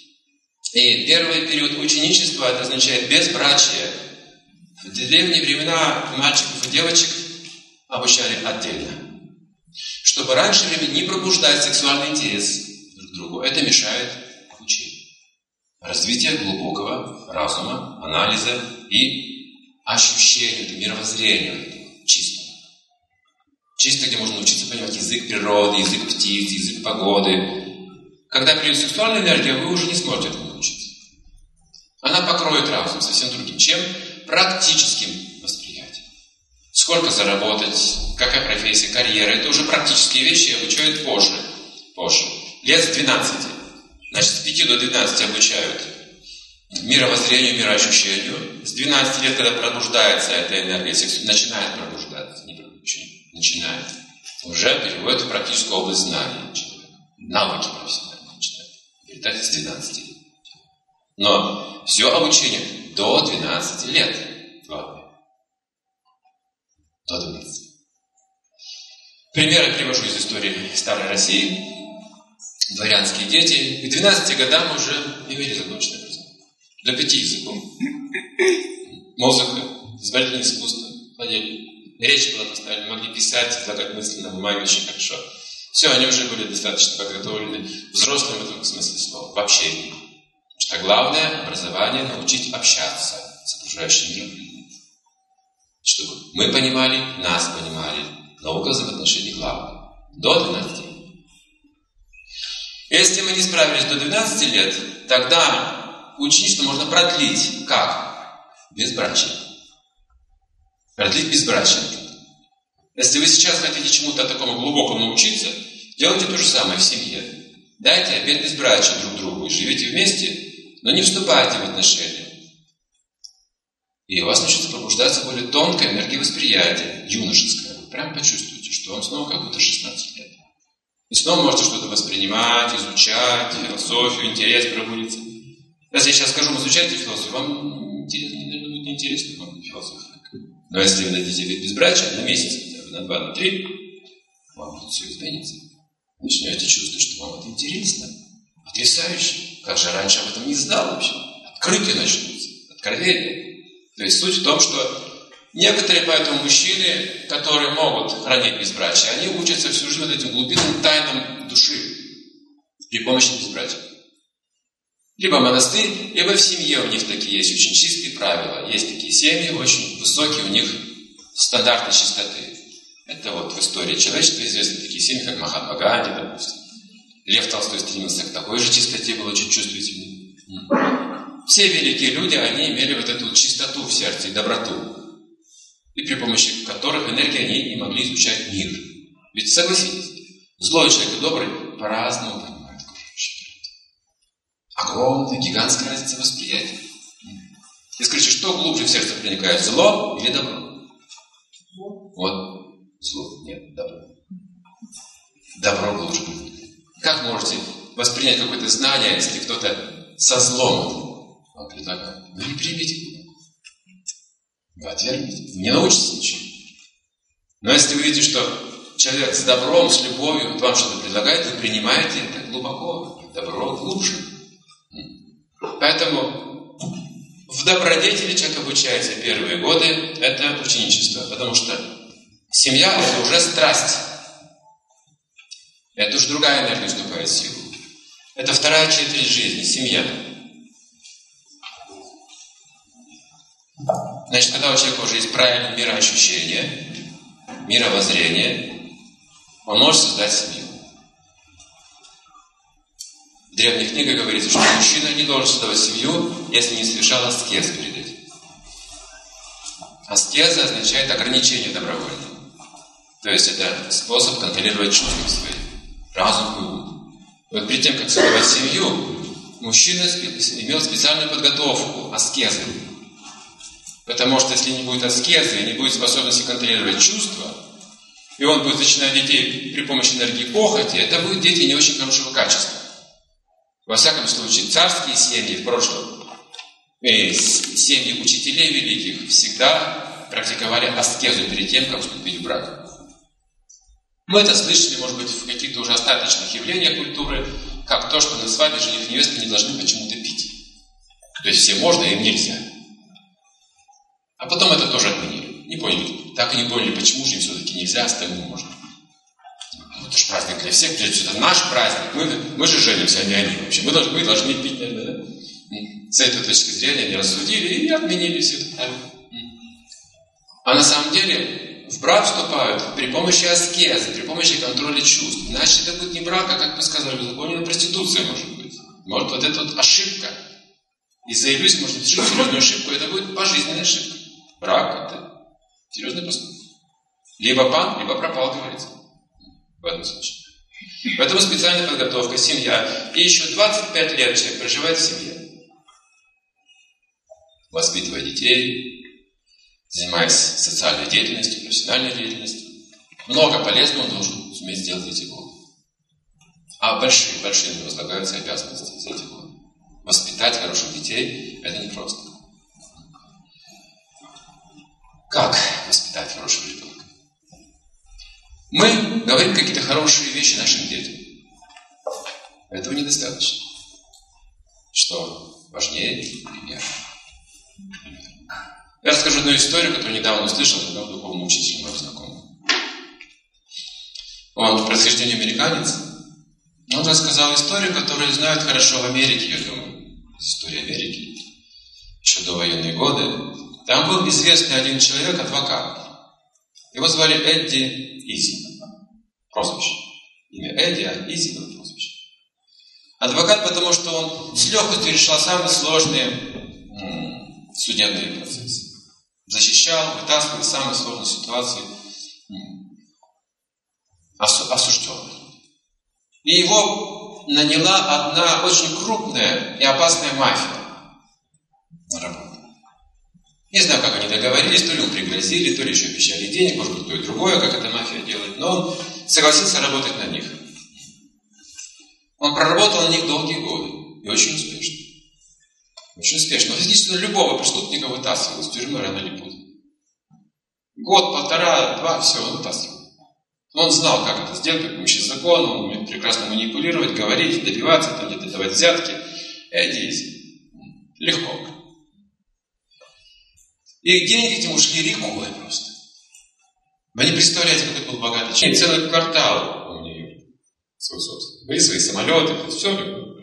И первый период ученичества, это означает безбрачие. В древние времена мальчиков и девочек обучали отдельно. Чтобы раньше времени не пробуждать сексуальный интерес друг к другу. Это мешает учению. Развитие глубокого разума, анализа и ощущения, мировоззрения чистого. Чисто, где можно научиться понимать язык природы, язык птиц, язык погоды. Когда придет сексуальная энергия, вы уже не сможете этому научиться. Она покроет разум совсем другим, чем практическим восприятием. Сколько заработать, какая профессия, карьера, это уже практические вещи обучают позже. позже. Лет с двенадцати. Значит, с пяти до двенадцати обучают мировоззрению, мироощущению. С двенадцати лет, когда пробуждается эта энергия, начинает пробуждаться, не пробуждение, начинает, уже переводит в практическую область знаний человека. Навыки профессиональные начинают. Передать с двенадцати лет. Но все обучение до двенадцати лет. Главное. До двенадцати. Примеры привожу из истории старой России. Дворянские дети. К двенадцати годам уже имели законченное образование. До пяти языков. Музыка, изобразительное искусство, владели. Речь была поставлена, могли писать, излагать мысли на бумаге очень хорошо. Все, они уже были достаточно подготовлены взрослым в этом смысле слова, в общении. Потому что главное образование – научить общаться с окружающим миром. Чтобы мы понимали, нас понимали. Наука взаимоотношений главное. До двенадцати лет. Если мы не справились до двенадцати лет, тогда ученичество можно продлить. Как? Безбрачие. Продлить безбрачие. Если вы сейчас хотите чему-то такому глубокому научиться, делайте то же самое в семье. Дайте обет безбрачия друг другу и живите вместе, но не вступайте в отношения. И у вас начнется пробуждаться более тонкая энергия восприятия, юношеская. Вы прям почувствуете, что вам снова как будто шестнадцать лет. И снова можете что-то воспринимать, изучать, философию, интерес пробудится. Если я сейчас скажу, изучайте философию, вам интересно, наверное, будет неинтересно вам философия. Но если вы дадите вид безбрачия на месяц, хотя бы на два, на три, вам тут все изменится. Начнете чувствовать, что вам это интересно. Потрясающе. Как же раньше об этом не знал вообще. Открытия начнутся. Откровения. То есть суть в том, что некоторые поэтому мужчины, которые могут хранить безбрачие, они учатся всю жизнь вот этим глубинным тайнам души при помощи безбрачия. Либо монастырь, либо в семье у них такие есть очень чистые правила. Есть такие семьи, очень высокие у них стандарты чистоты. Это вот в истории человечества известны такие семьи, как Махатма Ганди, допустим. Лев Толстой стремился к такой же чистоте, был очень чувствительный. Все великие люди, они имели вот эту чистоту в сердце и доброту, и при помощи которых энергии они не могли изучать мир. Ведь согласитесь, злой человек и добрый по-разному понимают окружающий мир. Огромная, гигантская разница восприятия. И скажите, что глубже в сердце проникает, зло или добро? Вот, зло, нет, добро. Добро глубже проникает. Как можете воспринять какое-то знание, если кто-то со злом вам предлагает? Вы не примете его. Вы отвергнете. Не научитесь ничего. Но если вы видите, что человек с добром, с любовью вам что-то предлагает, вы принимаете это глубоко. Добро глубже. Поэтому в добродетели человек обучается первые годы. Это ученичество. Потому что семья – это уже страсть. Это уж другая энергия вступает в силу. Это вторая четверть жизни, семья. Значит, когда у человека уже есть правильное мироощущение, мировоззрение, он может создать семью. В древних книгах говорится, что мужчина не должен создавать семью, если не совершал аскез перед этим. Аскеза означает ограничение добровольное. То есть это способ контролировать чувства свои. Разум и ум. Вот перед тем, как создавать семью, мужчина имел специальную подготовку, аскезы. Потому что если не будет аскезы, не будет способности контролировать чувства, и он будет зачинать детей при помощи энергии похоти, это будут дети не очень хорошего качества. Во всяком случае, царские семьи в прошлом, и семьи учителей великих, всегда практиковали аскезу перед тем, как вступить в брак. Мы это слышали, может быть, в каких-то уже остаточных явлениях культуры, как то, что на свадьбе жених и невеста не должны почему-то пить. То есть всем можно, им нельзя. А потом это тоже отменили. Не поняли. Так и не поняли, почему же им все-таки нельзя, а остальным можно. Ну, это же праздник для всех, прежде всего, это наш праздник. Мы, мы же женимся, а не они вообще. Мы должны, мы должны пить, наверное, да? С этой точки зрения они рассудили и отменили все это. А на самом деле в брак вступают при помощи аскезы, при помощи контроля чувств. Иначе это будет не брак, а, как мы сказали, беззаконие, проституция может быть. Может вот эта вот ошибка. Из-за иллюзии можно совершить серьезную ошибку, это будет пожизненная ошибка. Брак – это серьезный поступок. Либо пан, либо пропал, говорится. В этом случае. Поэтому специальная подготовка, семья. И еще двадцать пять лет человек проживает в семье. Воспитывая детей, занимаясь социальной деятельностью, профессиональной деятельностью. Много полезного он должен суметь сделать за эти годы. А большие, большие на него возлагаются обязанности за эти годы. Воспитать хороших детей – это непросто. Как воспитать хорошего ребенка? Мы говорим какие-то хорошие вещи нашим детям. Этого недостаточно. Что важнее пример. Я расскажу одну историю, которую недавно услышал от одного духовного учителя, моего знакомого. Он по происхождению американец. Он рассказал историю, которую знают хорошо в Америке, я думаю. История Америки. Еще до военные годы. Там был известный один человек, адвокат. Его звали Эдди Изи. Прозвище. Имя Эдди, а Изи было прозвище. Адвокат, потому что он с легкостью решал самые сложные м- судебные процессы. Защищал, вытаскивал из самой сложной ситуации м- осу- осужденных. И его наняла одна очень крупная и опасная мафия на работу. Не знаю, как они договорились, то ли ему пригрозили, то ли еще обещали денег, может быть, то и другое, как эта мафия делает, но он согласился работать на них. Он проработал на них долгие годы и очень успешно. Очень успешно. Он фактически любого преступника вытаскивал из тюрьмы рано или поздно. Год, полтора, два, все, он вытаскивал. Он знал, как это сделать, при помощи закона, он умеет прекрасно манипулировать, говорить, добиваться, там, где-то давать взятки. Это изи. Легко. И деньги этим ушли рекой просто. Вы не представляете, как это был богатый человек. Целый квартал у нее свой собственный. Были свои самолеты, это все у него.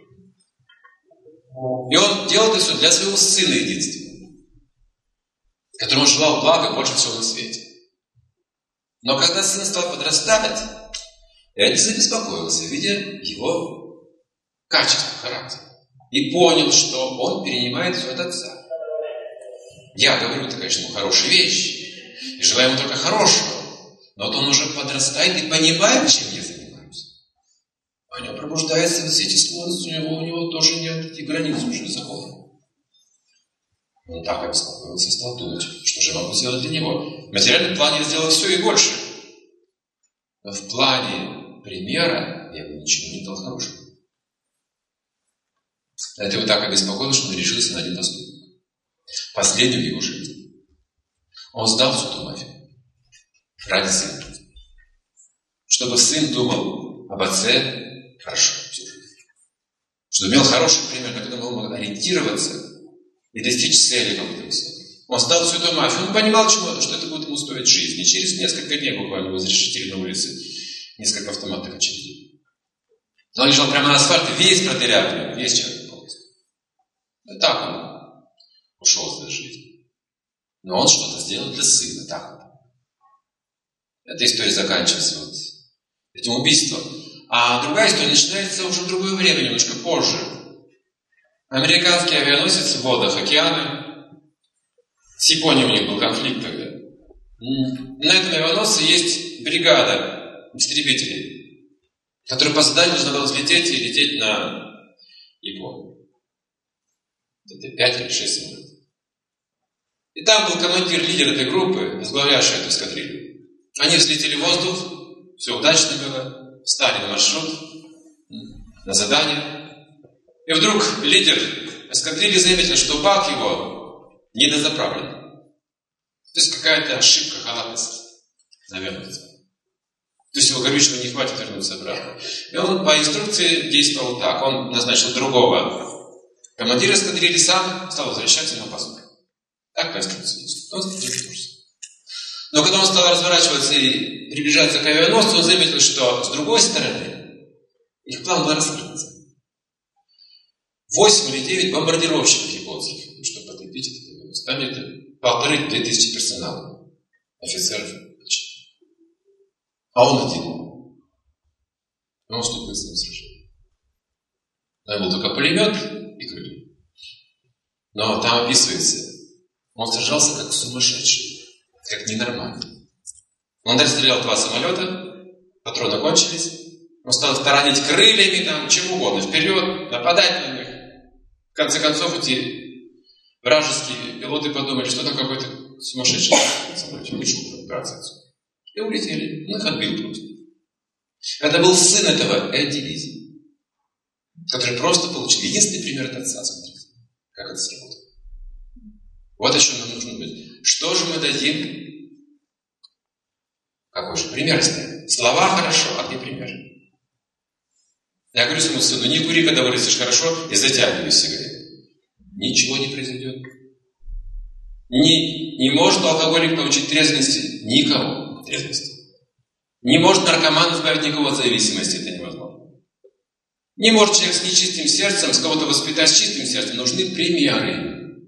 И он делал это все для своего сына единственного, которому желал блага больше всего на свете. Но когда сын стал подрастать, я забеспокоился, видя его качество, характер. И понял, что он перенимает все от отца. Я говорю, это, конечно, ему хорошие вещи. И желаю ему только хорошего. Но вот он уже подрастает и понимает, чем я занимаюсь. У него пробуждаются вот эти склонности, у него, у него тоже нет этих границ уже закона. Он так обеспокоился и стал думать, что же я могу сделать для него. В материальном плане я сделал все и больше. Но в плане примера я ему ничего не дал хорошего. Это его так обеспокоило, что он решился на один поступок. Последний в его жизни. Он сдал всю эту мафию. Ради сына. Чтобы сын думал об отце хорошо всю жизнь. Чтобы имел хороший пример, на котором он мог ориентироваться и достичь цели какой-то высокой. Он сдал всю эту мафию. Он понимал, чему, что это будет ему стоить жизни. И через несколько дней буквально его зарешетили на улице несколько автоматных очередей. Он лежал прямо на асфальте, весь продырявленный, весь человек полностью. И так он ушел из этой жизни. Но он что-то сделал для сына. Так. Эта история заканчивается вот этим убийством. А другая история начинается уже в другое время, немножко позже. Американский авианосец в водах океана. С Японией у них был конфликт тогда. На этом авианосце есть бригада истребителей, которые по заданию должны были взлететь и лететь на Японию. Это пять или шесть самолетов. И там был командир, лидер этой группы, возглавлявший эту эскадрилью. Они взлетели в воздух, все удачно было, встали на маршрут, на задание. И вдруг лидер эскадрильи заметил, что бак его недозаправлен. То есть какая-то ошибка, халатность, наверное. То есть его говорит, что не хватит вернуться обратно. И он по инструкции действовал так. Он назначил другого командира эскадрильи, сам стал возвращаться на посадку. Так по инструкции. Он курс. Но когда он стал разворачиваться и приближаться к авианосцу, он заметил, что с другой стороны их план был раскрыться. Восемь или девять бомбардировщиков японских, чтобы потопить этот авианосец. Там это полторы-две тысячи персонала, офицеров. А он один. Он уступил с ним сражение. Там был только пулемет и крылья. Но там описывается, он сражался как сумасшедший. Как ненормальный. Он даже стрелял два самолета, патроны кончились, он стал их таранить крыльями, там, чем угодно, вперед, нападать на них. В конце концов, эти вражеские пилоты подумали, что это какой-то сумасшедший самолет, лучше убраться отсюда. И улетели, он их отбил просто. Это был сын этого Э-дивизии, который просто получил единственный пример от отца, смотрите, как это сработало. Вот о чем нам нужно быть. Что же мы дадим? Какой же пример оставим? Слова хорошо, а где пример? Я говорю своему сыну, не кури, когда выглядишь хорошо, и затягивай сигарету. Ничего не произойдет. Не, не может алкоголик научить трезвости никого. Трезвости. Не может наркоман избавить никого от зависимости. Это невозможно. Не может человек с нечистым сердцем, с кого-то воспитать с чистым сердцем. Нужны примеры.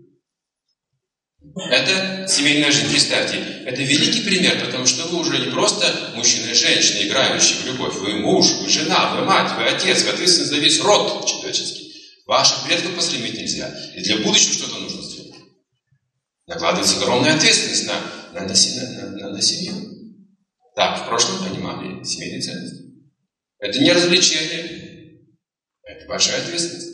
Это семейная жизнь. Представьте, это великий пример, потому что вы уже не просто мужчина и женщина, играющие в любовь. Вы муж, вы жена, вы мать, вы отец, вы ответственны за весь род человеческий. Ваших предков посрамить нельзя. И для будущего что-то нужно сделать. Накладывается огромная ответственность на, на, на, на, на семью. Так, в прошлом понимали семейные ценности. Это не развлечение, это большая ответственность.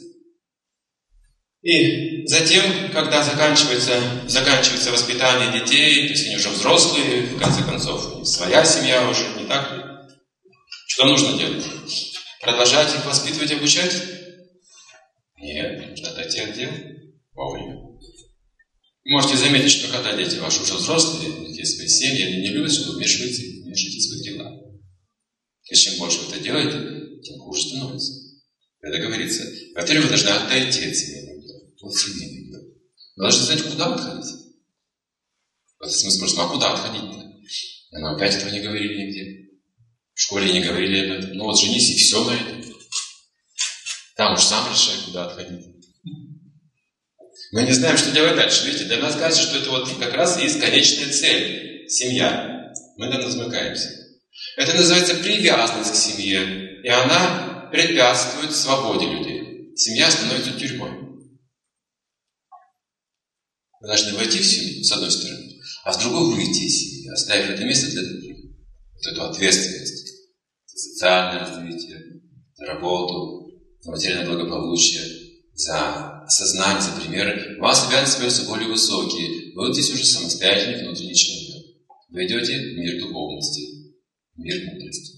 И затем, когда заканчивается, заканчивается воспитание детей, то есть они уже взрослые, в конце концов, у них своя семья уже, не так ли? Что нужно делать? Продолжать их воспитывать, обучать? Нет, нужно отойти от дел вовремя. Вы можете заметить, что когда дети ваши уже взрослые, у них есть свои семьи, они не любят, что вы вмешиваете, вмешиваете в свои дела. И чем больше вы это делаете, тем хуже становится. Это говорится. Во-первых, вы должны отойти от семейных дел, от семейных дел. Вы должны знать, куда отходить. Вот если мы спросим, а куда отходить-то? Но опять этого не говорили нигде. В школе не говорили об этом. Ну вот женись и все на этом. Там уж сам решай, куда отходить. Мы не знаем, что делать дальше. Видите, для нас кажется, что это вот как раз и есть конечная цель. Семья. Мы там замыкаемся. Это называется привязанность к семье. И она препятствует свободе людей. Семья становится тюрьмой. Вы должны войти в семью, с одной стороны, а с другой выйти из семьи, оставив это место для других. Вот эту ответственность за социальное развитие, за работу, за материальное благополучие, за осознание, за примеры. У вас обязанности становятся более высокие. Вы вот здесь уже самостоятельный внутренний человек. Вы идете в мир духовности, в мир мудрости.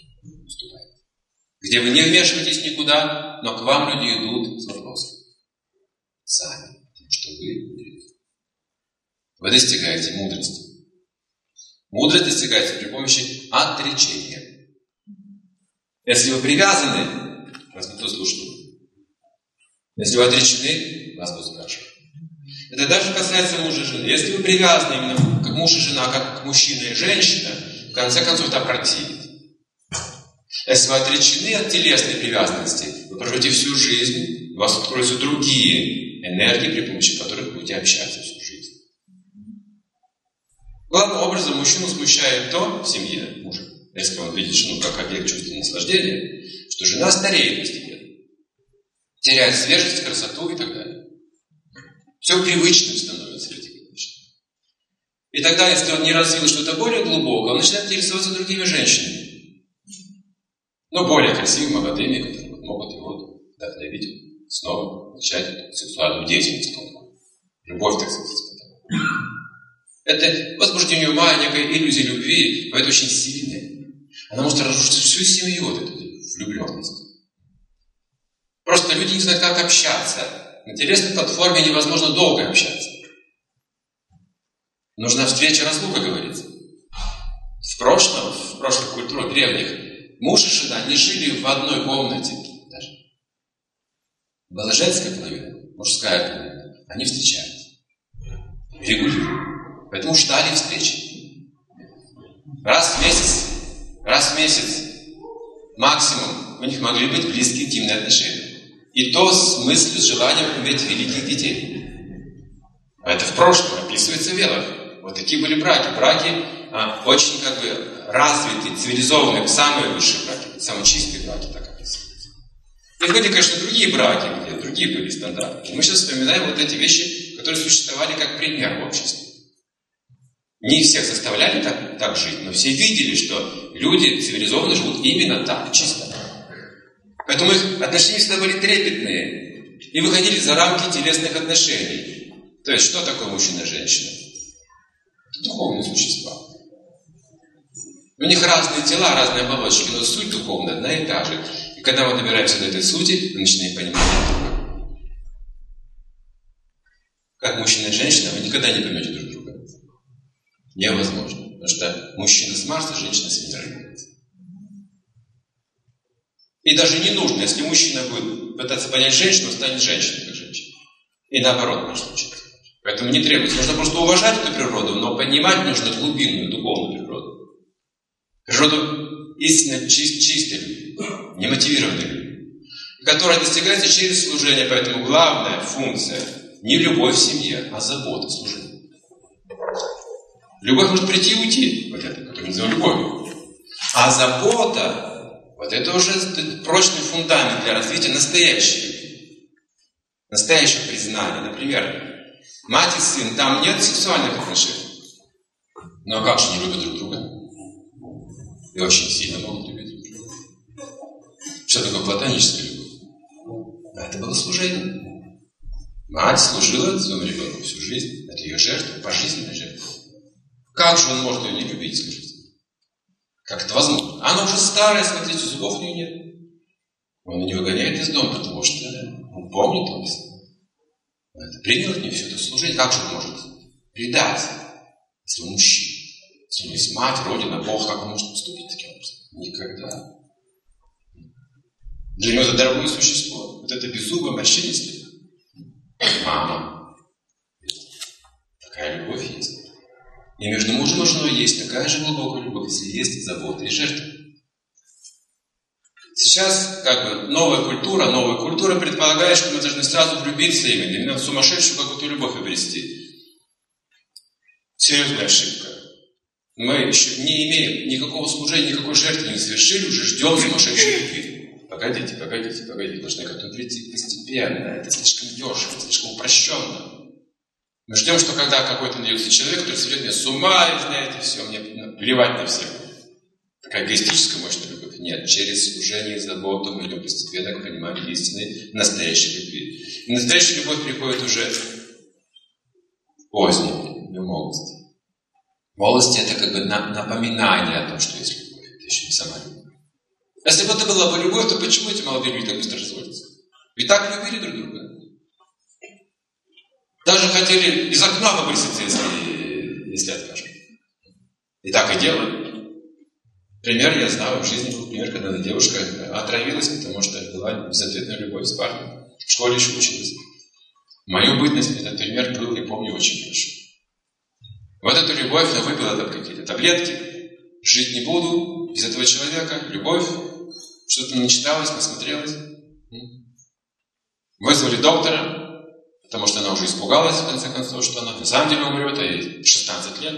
Где вы не вмешиваетесь никуда, но к вам люди идут с вопросом. Сами. Потому что вы мудрец. Вы достигаете мудрости. Мудрость достигается при помощи отречения. Если вы привязаны, вас никто слушать не будет. Если вы отречены, вас будут спрашивать. Это даже касается мужа и жены. Если вы привязаны именно как муж и жена, как мужчина и женщина, в конце концов это опротивит. Если вы отречены от телесной привязанности, вы проживете всю жизнь, у вас откроются другие энергии, при помощи которых будете общаться всю жизнь. Главным образом мужчину смущает то в семье мужа, если он видит жену как объект чувственного наслаждения, что жена стареет постепенно, теряет свежесть, красоту и так далее. Все привычным становится для этих мужчин. И тогда, если он не развил что-то более глубокое, он начинает интересоваться другими женщинами. Но более красивыми, молодыми, которые могут его вдохновить снова начать сексуальную деятельность. Любовь, так сказать. Это возбуждение ума, некая иллюзия любви, но это очень сильная. Она может разрушить всю семью, вот эту влюбленность. Просто люди не знают, как общаться. На телесной платформе невозможно долго общаться. Нужна встреча, разлука, говорится. В прошлом, в прошлых культурах древних, муж и жена не жили в одной комнате даже. Была женская половина, мужская половина. Они встречались. Регулярно. Поэтому ждали встречи. Раз в месяц, раз в месяц максимум у них могли быть близкие интимные отношения. И то с мыслью, с желанием иметь великих детей. А это в прошлом описывается в Ведах. Вот такие были браки. Браки а, очень как бы развитые, цивилизованные, самые высшие браки, самые чистые браки так описываются. И были, конечно, другие браки, где другие были стандарты. Но мы сейчас вспоминаем вот эти вещи, которые существовали как пример в обществе. Не всех заставляли так, так жить, но все видели, что люди цивилизованно живут именно так, чисто. Поэтому их отношения всегда были трепетные и выходили за рамки телесных отношений. То есть, что такое мужчина и женщина? Это духовные существа. У них разные тела, разные оболочки, но суть духовная одна и та же. И когда мы добираемся до этой сути, мы начинаем понимать друг друга. Как мужчина и женщина, вы никогда не поймете друг друга. Невозможно. Потому что мужчина с Марса, женщина с Венеры. И даже не нужно, если мужчина будет пытаться понять женщину, он станет женщиной, как женщина. И наоборот может случиться. Поэтому не требуется. Нужно просто уважать эту природу, но понимать нужно глубинную, духовную природу. Природу истинно чист, чистой любви, немотивированной любви, которая достигается через служение. Поэтому главная функция не любовь в семье, а забота, служение. Любовь может прийти и уйти, вот это, которую мы называем любовью. А забота, вот это уже прочный фундамент для развития настоящей любви. Настоящего признания. Например, мать и сын, там нет сексуальных отношений. Но как же не любят друг друга? И очень сильно могут любить друг друга. Что такое платоническая любовь? Это было служение. Мать служила своему ребенку всю жизнь. Это ее жертва, пожизненная жертва. Как же он может ее не любить, скажите? Как это возможно? Она уже старая, смотрите, зубов у нее нет. Он ее не выгоняет из дома, потому что он помнит, он Он это принял от нее все это служение. Как же он может предать, если он мужчина? Если у него есть мать, родина, Бог, как он может поступить таким образом? Никогда. Для него это дорогое существо. Вот это беззубое морщинистое. Мама. Такая любовь есть. И между мужем и женой есть такая же глубокая любовь, если есть забота и жертва. Сейчас как бы новая культура, новая культура предполагает, что мы должны сразу влюбиться именно, именно в сумасшедшую какую-то любовь обрести. Серьезная ошибка. Мы еще не имеем никакого служения, никакой жертвы не совершили, уже ждем сумасшедшей любви. Погодите, погодите, погодите, должны как-то прийти постепенно. Это слишком дешево, слишком упрощенно. Мы ждем, что когда какой-то найдется человек, который сведет меня с ума, и знаете, все, мне плевать на всех. Такая эгоистическая мощная любовь. Нет, через служение и заботу мы идем постепенно к пониманию истинной настоящей любви. И настоящая любовь приходит уже в позднем, не в молодости. Молодость это как бы напоминание о том, что есть любовь. Это еще не сама любовь. Если бы это была бы любовь, то почему эти молодые люди так быстро разводятся? Ведь так любили друг друга. Даже хотели из окна выброситься, если, если откажем. И так и делали. Пример я знаю, в жизни был пример, когда девушка отравилась, потому что была безответная любовь с парнем. В школе еще училась. Мою бытность этот пример был, я помню, очень хорошо. Вот эту любовь она выпила там какие-то таблетки. Жить не буду без этого человека. Любовь. Что-то не читалось, не смотрелось. Вызвали доктора, потому что она уже испугалась, в конце концов, что она на самом деле умрет, а ей шестнадцать лет.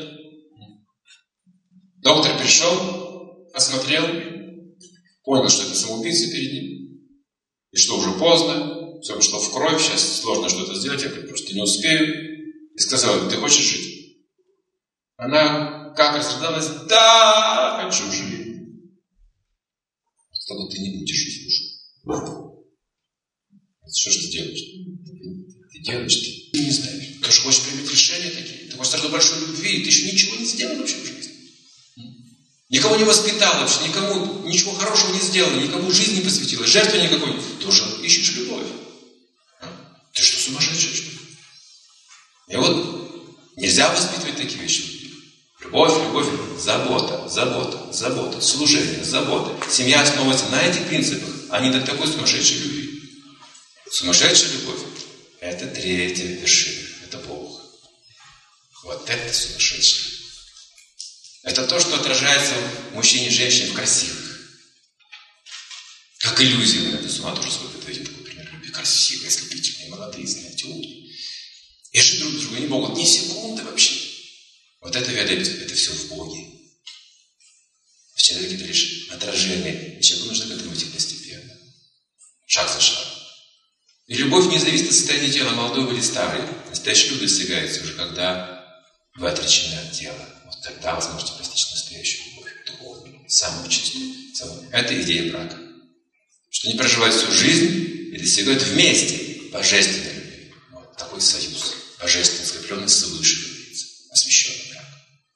Доктор пришел, осмотрел, понял, что это самоубийца перед ним, и что уже поздно, все пошло в кровь, сейчас сложно что-то сделать, я просто не успею. И сказал: ты хочешь жить? Она как разрыдалась: да, хочу жить. Сказал: ты не будешь жить, муж. Что же ты делаешь? Ты делаешь, ты не знаешь. Ты же хочешь принять решения такие, ты хочешь сразу большой любви, ты еще ничего не сделал вообще в жизни. Никого не воспитал вообще, никому ничего хорошего не сделал, никому жизнь не посвятила, жертвы никакой. Ты уже ищешь любовь. Ты что, сумасшедший, что ли? И вот нельзя воспитывать такие вещи. Любовь, любовь, забота, забота, забота, служение, забота. Семья основывается на этих принципах, а не на такой сумасшедшей любви. Сумасшедшая любовь – это третья вершина, это Бог. Вот это сумасшедшая. Это то, что отражается в мужчине и женщине в красивых. Как иллюзия, вы это с ума тоже свой подведете, такой пример любви. Красивые, ослепительные, молодые, знаете, умные. И жить друг друга не могут ни секунды вообще. Вот это ведает, это все в Боге. В человеке это лишь отражение. И человеку нужно к этому идти постепенно. Шаг за шагом. И любовь не зависит от состояния тела, молодого или старый. Настоящая любовь достигается уже, когда вы отречены от тела. Вот тогда вы сможете постичь настоящую любовь, духовную, самую чистую. Самую... Это идея брака. Что они проживают всю жизнь и достигают вместе божественной любви. Вот такой союз. Божественный, скрепленный свыше, говорится. Освященный брак.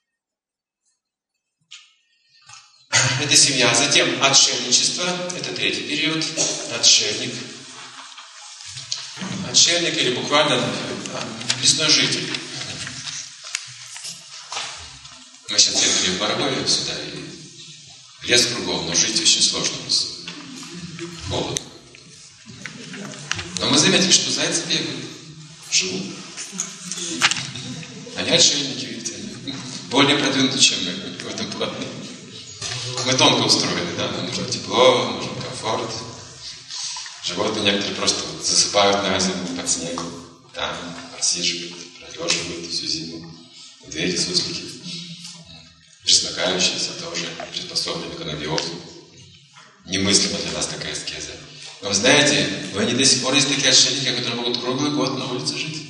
Это семья. Затем отшельничество. Это третий период. Отшельник. Отшельник или буквально лесной житель. Мы сейчас ехали в Баргове сюда, и лес кругом, но жить очень сложно. Холодно. Но мы заметили, что зайцы бегают, живут. Они отшельники, видите, они более продвинуты, чем мы в этом плане. Мы тонко устроены, да, нам нужно тепло, нужен комфорт. Животные некоторые просто засыпают на зиму под снегом, там просиживают, пролеживают всю зиму. Медведи, суслики, пресмыкающиеся тоже, приспособлены к анабиозу. Немыслима для нас такая аскеза. Но вы знаете, вы не до сих пор есть такие отшельники, которые могут круглый год на улице жить.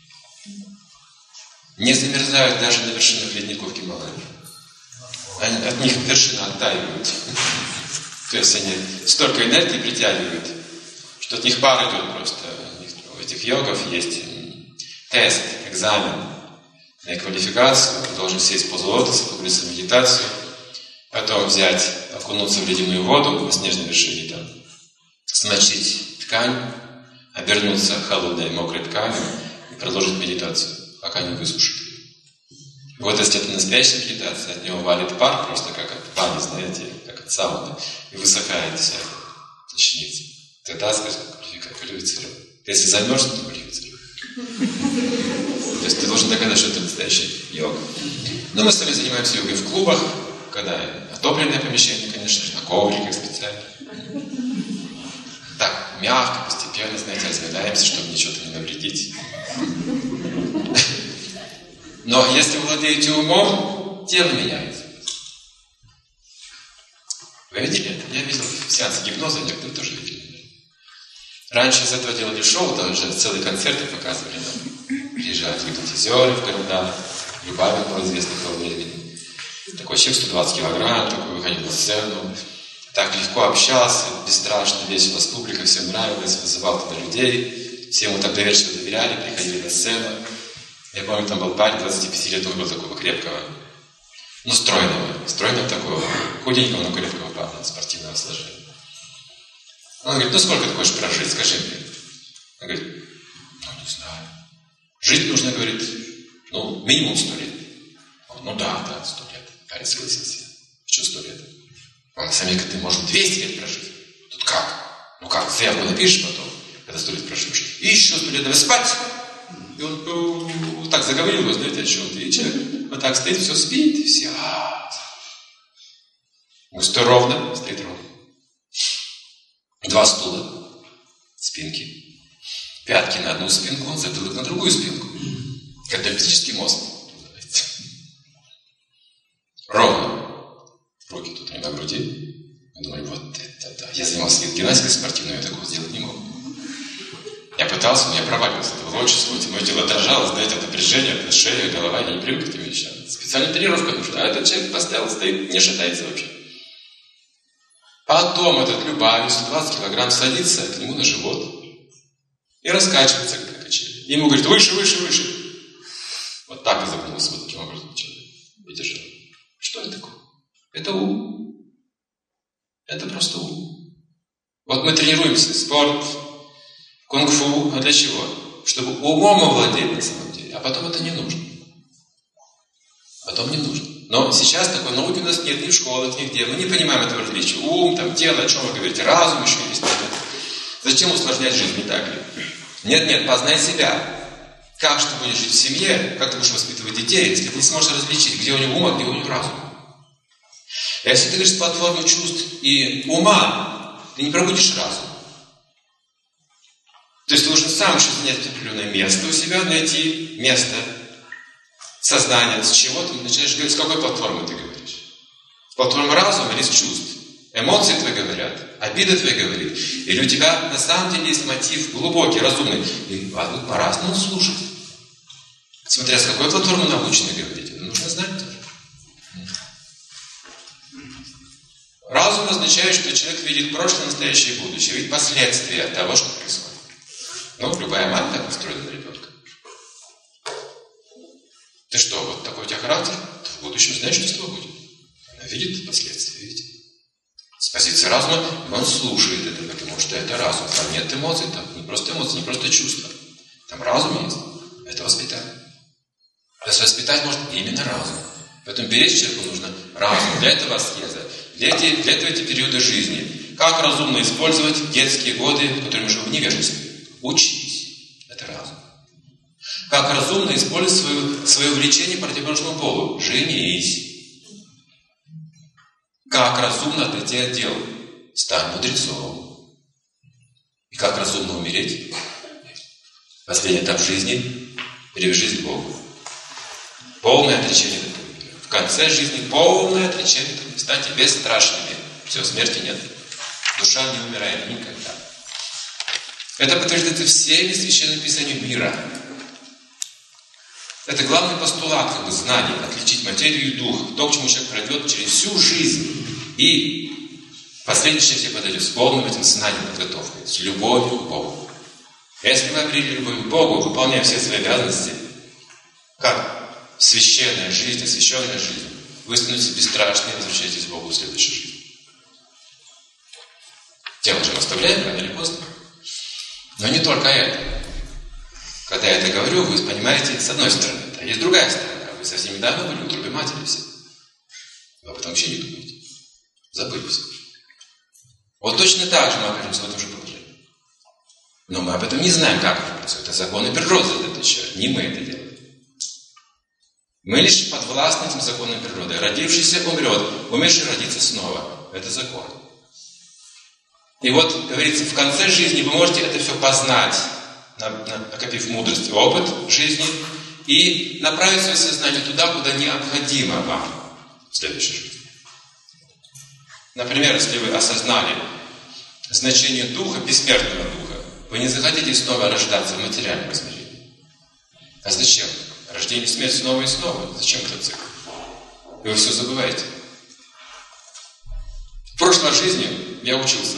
Не замерзают даже на вершинах ледников Гималаев. Они, от них вершины оттаивают. То есть они столько энергии притягивают, что от них пар идет просто. У этих йогов есть тест, экзамен на квалификацию. Ты должен сесть в позу лотоса, погрузиться в медитацию, потом взять, окунуться в ледяную воду на снежной вершине, там, смочить ткань, обернуться холодной мокрой тканью и продолжить медитацию, пока не высушит ее. Вот если это настоящая медитация, от него валит пар, просто как от бани, знаете, как от сауны, и высыхает вся плащаница. Тогда, скажем, квалифицирован. Если замерз, то квалифицирован. То есть ты должен доказать, что это настоящая йога. Но мы с вами занимаемся йогой в клубах, когда отопленное помещение, конечно же, на ковриках специально. Так, мягко, постепенно, знаете, разминаемся, чтобы ничего-то не навредить. Но если вы владеете умом, тело меняется. Вы видели это? Я видел сеансы гипноза, некоторые тоже видели. Раньше из этого делали шоу, даже целые концерты показывали нам. Приезжают гипнотизеры в города, Любавин был известный того времени. Такой человек сто двадцать килограмм, такой выходил на сцену. Так легко общался, бесстрашно, весело с публикой, всем нравилось, вызывал туда людей. Все ему так доверчиво доверяли, приходили на сцену. Я помню, там был парень, двадцати пяти лет, он был такого крепкого, ну, стройного, стройного такого, худенького, но крепкого парня, спортивного сложения. Он говорит, ну, сколько ты хочешь прожить, скажи мне. Он говорит, ну, не знаю. Жить нужно, говорит, ну, минимум сто лет. Он, ну, да, да, сто лет. Парень согласился. Что сто лет? Он сам говорит, ты можешь двести лет прожить. Тут как? Ну, как, заявку напишешь потом, когда сто лет проживешь. И еще сто лет давай спать. И он вот так заговорил, вы знаете, о чем-то. И человек вот так стоит, все спит, и все. Ну, стой ровно, стоит ровно. Два стула, спинки. Пятки на одну спинку, затылок на другую спинку. Как телепатический мозг. Ровно. Руки тут не на груди. Я думаю, вот это да. Я занимался гимнастикой спортивной, я такого сделать не мог. Я пытался, но я проваливался. Это было очень сложно. Мое тело дрожало, знаете, от напряжения, от шеи, голова. Я не привык к этим вещам. Специальная тренировка нужна. А этот человек поставил, стоит, не шатается вообще. Потом этот Любавин, сто двадцать килограмм, садится к нему на живот и раскачивается, как качели. И ему говорит, выше, выше, выше. Вот так изогнулся, вот таким образом человек. Выдержал. Что это такое? Это ум. Это просто ум. Вот мы тренируемся. Спорт, кунг-фу. А для чего? Чтобы умом овладеть на самом деле. А потом это не нужно. Потом не нужно. Но сейчас такой науки у нас нет ни в школах, нигде. Мы не понимаем этого различия. Ум, там, тело, о чем вы говорите, разум еще есть. Зачем усложнять жизнь, не так ли? Нет, нет, познай себя. Как же ты будешь жить в семье, как ты будешь воспитывать детей, если ты не сможешь различить, где у него ум, а где у него разум. А если ты говоришь с платформы чувств и ума, ты не пробудишь разум. То есть ты должен сам еще занять определенное место у себя, найти место сознания, с чего ты начинаешь говорить, с какой платформы ты говоришь. С платформы разума или с чувств? Эмоции твои говорят, обида твоя говорит. Или у тебя на самом деле есть мотив глубокий, разумный. И а тут по-разному слушать. Смотря с какой платформы научно говорить, это нужно знать тоже. Разум означает, что человек видит прошлое, настоящее и будущее, видит последствия того, что происходит. Ну, любая мать так устроена на ребенка. Ты что, вот такой у тебя характер? Ты в будущем знаешь, что с тобой будет. Она видит последствия, видит. С позиции разума он слушает это, потому что это разум. Там нет эмоций, там не просто эмоции, не просто чувства. Там разум есть. Это воспитание. То есть воспитать можно именно разум. Поэтому беречь человеку нужно разум. Для этого аскеза. Для, эти, для этого эти периоды жизни. Как разумно использовать детские годы, в которые мы живем в невежестве? Учись. Это разум. Как разумно использовать свое, свое влечение противоположному полу? Женись. Как разумно отойти от дел? Стань мудрецом. И как разумно умереть? Последний этап жизни – перевяжись к Богу. Полное отречение от этого мира. В конце жизни полное отречение от этого мира. Станьте бесстрашными. Все, смерти нет. Душа не умирает никогда. Это подтверждается всеми священными писаниями мира. Это главный постулат, как бы, знания, отличить материю и дух, то, к чему человек пройдет через всю жизнь. И последний человек подойдет с полным этим знанием, подготовкой, с любовью к Богу. Если мы обрели любовь к Богу, выполняем все свои обязанности, как священная жизнь, освященная жизнь, вы становитесь бесстрашны и возвращаетесь к Богу в следующей жизни. Тело же мы оставляем рано или поздно. Но не только это. Когда я это говорю, вы понимаете, с одной стороны, а есть другая сторона. Вы совсем недавно были в утробе матери все. Вы об этом вообще не думаете. Забыли все. Вот точно так же мы окажемся в этом же положении. Но мы об этом не знаем, как это происходит. Это законы природы, это еще. Не мы это делаем. Мы лишь подвластны этим законам природы. Родившийся умрет, умерший родится снова. Это закон. И вот, говорится, в конце жизни вы можете это все познать, накопив мудрость и опыт жизни, и направить свое сознание туда, куда необходимо вам в следующей жизни. Например, если вы осознали значение духа, бессмертного духа, вы не захотите снова рождаться в материальном измерении. А зачем? Рождение и смерть снова и снова. Зачем этот цикл? И вы все забываете. В прошлой жизни я учился.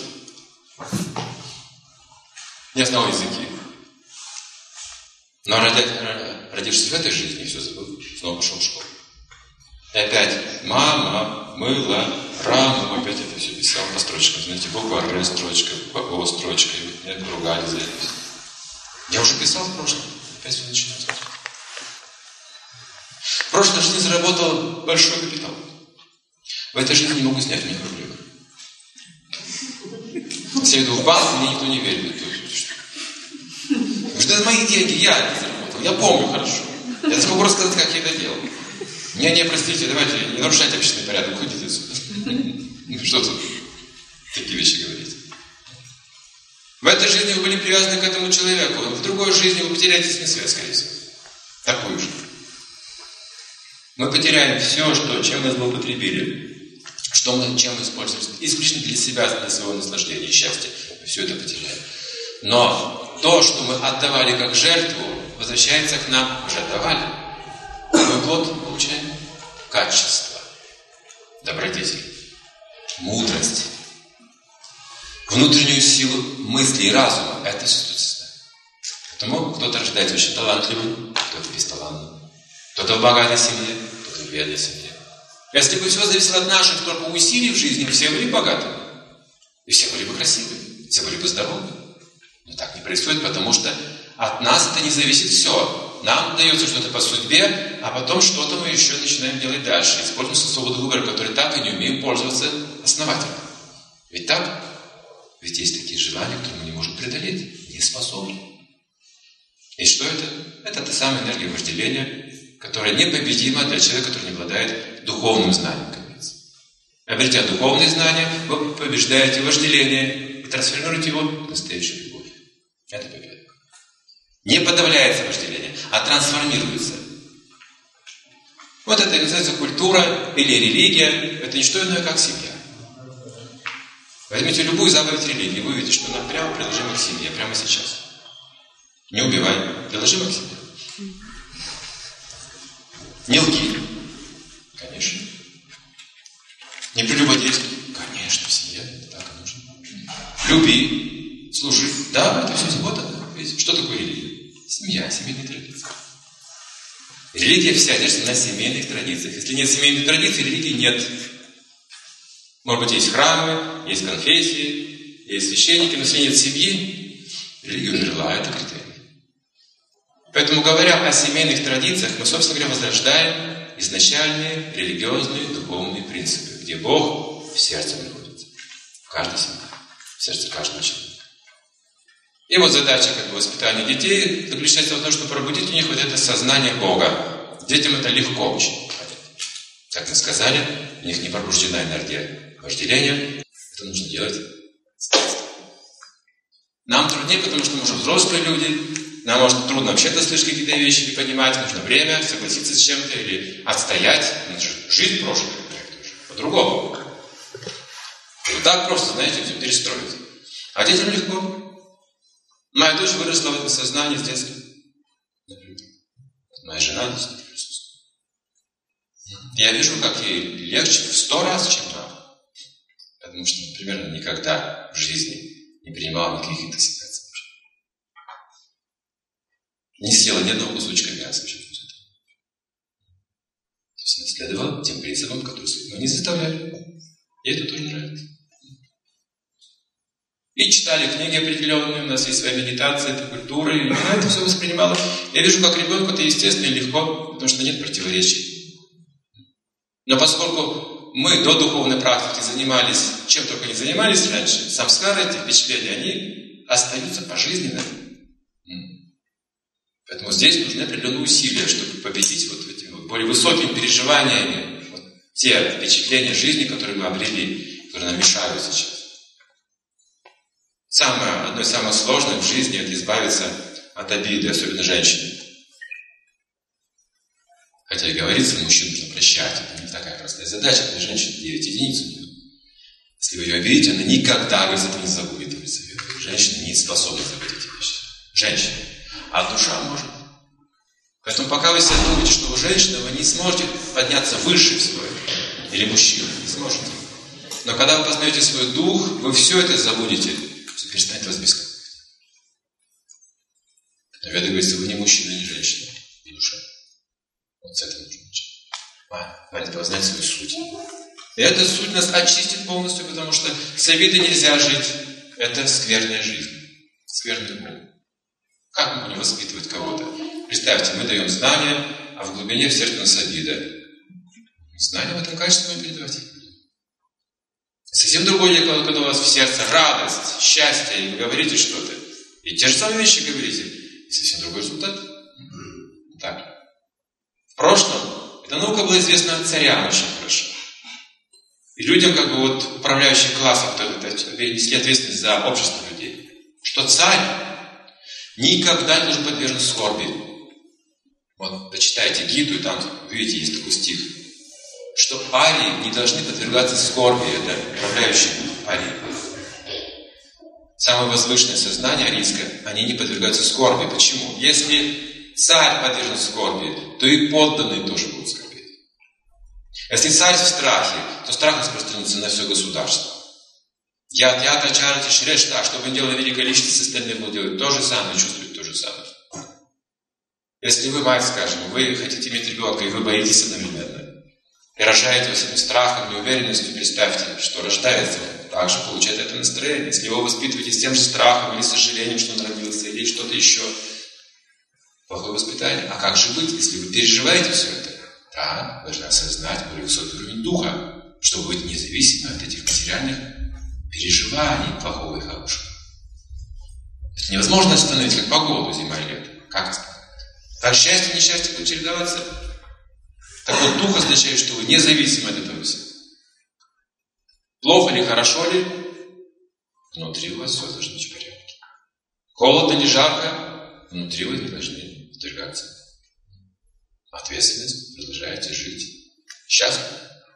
Я знал языки. Но родившись в этой жизни, все забыл. Снова пошел в школу. И опять мама, мыла, раму, опять это все писал по строчкам. Знаете, буква Р, строчка, буква О, строчка. Меня ругали за это. Я уже писал в прошлом. Опять все начинается. В прошлой жизни заработал большой капитал. В этой жизни не могу снять мне проблемы. Если я иду в банк, мне никто не верит. Потому что это мои деньги, я это заработал. Я помню хорошо. Я смогу рассказать, как я это делал. Не, не, простите, давайте не нарушайте общественный порядок, уходите отсюда. Ну что тут такие вещи говорить? В этой жизни вы были привязаны к этому человеку, в другой жизни вы потеряете с ним связь, скорее всего. Такую же. Мы потеряем все, что, чем мы злоупотребили, что мы, чем мы используем исключительно для себя, для своего наслаждения и счастья. Мы все это потеряем. Но то, что мы отдавали как жертву, возвращается к нам, уже отдавали. Мы плод получаем качество, добродетель, мудрость, внутреннюю силу мысли и разума. Это все естественно. Поэтому кто-то рождается очень талантливым, кто-то бесталантным. Кто-то в богатой семье, кто-то в бедной семье. Если бы все зависело от наших только усилий в жизни, все были богатыми. И все были бы красивыми, все были бы здоровы. Но так не происходит, потому что от нас это не зависит все. Нам дается что-то по судьбе, а потом что-то мы еще начинаем делать дальше. Используем свободу выбора, которой так и не умеем пользоваться основательно. Ведь так? Ведь есть такие желания, которые мы не можем преодолеть, не способны. И что это? Это та самая энергия вожделения, которая непобедима для человека, который не обладает духовным знанием, как говорится. Обретя духовные знания, вы побеждаете вожделение и трансформируете его в настоящую любовь. Это победа. Не подавляется вожделение, а трансформируется. Вот это называется культура или религия. Это не что иное, как семья. Возьмите любую заповедь религии, вы увидите, что она прямо приложима к семье, прямо сейчас. Не убивай, приложима к семье. Не лги. Конечно. Не прелюбодействуй. Конечно, в семье. Так и нужно. Люби. Служи. Да, это все вот это. Что такое религия? Семья, семейные традиции. Религия вся держится на семейных традициях. Если нет семейных традиций, религии нет. Может быть, есть храмы, есть конфессии, есть священники, но если нет семьи, религия умерла. Это критерий. Поэтому, говоря о семейных традициях, мы, собственно говоря, возрождаем изначальные религиозные духовные принципы, где Бог в сердце находится. В каждой семье. В сердце каждого человека. И вот задача как бы, воспитания детей заключается в том, чтобы пробудить у них вот это сознание Бога. Детям это легко очень. Как мы сказали, у них не пробуждена энергия вожделения. Это нужно делать с детства. Нам труднее, потому что мы уже взрослые люди. Нам может трудно вообще-то слышать какие-то вещи или понимать. Нужно время, согласиться с чем-то или отстоять. Жизнь прошлая по-другому. Вот так просто, знаете, все перестроить. А детям легко. Моя дочь выросла в этом сознании с детства. Моя жена действительно присутствует. Я вижу, как ей легче в сто раз, чем нам. Потому что, например, никогда в жизни не принимала никаких интоксикаций. Не съела ни одного кусочка мяса. То есть она следовала тем принципам, которые мы не заставляли. Ей это тоже нравится. И И читали книги определенные, у нас есть своя медитация, это культура, и она это все воспринимала. Я вижу, как ребенку это естественно и легко, потому что нет противоречий. Но поскольку мы до духовной практики занимались, чем только не занимались раньше, самскары, эти впечатления, они остаются пожизненно. Поэтому здесь нужны определенные усилия, чтобы победить вот этими вот более высокими переживаниями, вот те впечатления жизни, которые мы обрели, которые нам мешают сейчас. Самое, одно из самых сложных в жизни – это избавиться от обиды, особенно женщины. Хотя и говорится, мужчин нужно прощать, это не такая простая задача, для женщины девять единиц. Если вы ее обидите, она никогда из этого не забудет. Женщина не способна забыть эти вещи. Женщина. А душа может. Поэтому пока вы себе думаете, что вы женщина, вы не сможете подняться выше свой. Или мужчина, не сможете. Но когда вы познаете свой дух, вы все это забудете. Все перестанет вас беспокоить. Но Веда говорит, что вы не мужчина, не женщина, не душа. Вот с этого нужно начать. А, надо познать свою суть. И эта суть нас очистит полностью, потому что с обидой нельзя жить. Это скверная жизнь. Скверный ум. Как мы будем воспитывать кого-то? Представьте, мы даем знания, а в глубине в сердце у нас обида. Знания в этом качестве мы передавать их будем. Совсем другое дело, когда у вас в сердце радость, счастье, и вы говорите что-то. И те же самые вещи говорите. И совсем другой результат. Так. В прошлом эта наука была известна царям очень хорошо. И людям, как бы вот управляющих классов, несли ответственность за общество людей. Что царь никогда не должен подвержен скорби. Вот, почитайте Гиту, и там, видите, есть такой стих. Что арии не должны подвергаться скорби, это управляющие арии. Самое возвышенное сознание арийское, они не подвергаются скорби. Почему? Если царь подвержен скорби, то и подданные тоже будут скорбеть. Если царь в страхе, то страх распространится на все государство. Я, я, чарати, шреш, так, что бы ни делало великое личность, остальные будут делать то же самое, чувствовать то же самое. Если вы, мать, скажем, вы хотите иметь ребенка, и вы боитесь одновременно, и рожаете его с этим страхом, неуверенностью, представьте, что рождается он, также получает это настроение. Если его воспитываете с тем же страхом или сожалением, что он родился, или что-то еще, плохое воспитание. А как же быть, если вы переживаете все это? Да, должны осознать более высокий уровень духа, чтобы быть независимым от этих материальных переживаний, плохого и хорошего. Это невозможно остановить, как погоду, зима и лето. Как остановить? Так счастье и несчастье будут чередоваться. Так вот, дух означает, что вы независимы от этого всего. Плохо ли, хорошо ли, внутри у вас все должно быть в порядке. Холодно ли, жарко, внутри вы не должны вторгаться. Ответственность, продолжаете жить. Счастливо,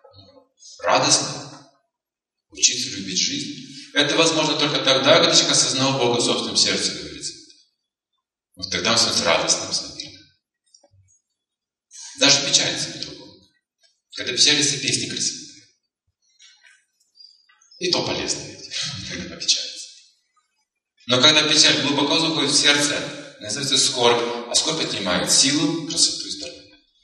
радостно, учиться любить жизнь. Это возможно только тогда, когда человек осознал Бога в собственном сердце, говорится. Вот тогда он становится радостным, стабильным. Даже печалится по-другому. Когда печалится, песни красивые. И то полезно, ведь, когда попечалится. Но когда печаль глубоко заходит в сердце, называется скорбь, а скорбь отнимает силу, красоту и здоровье.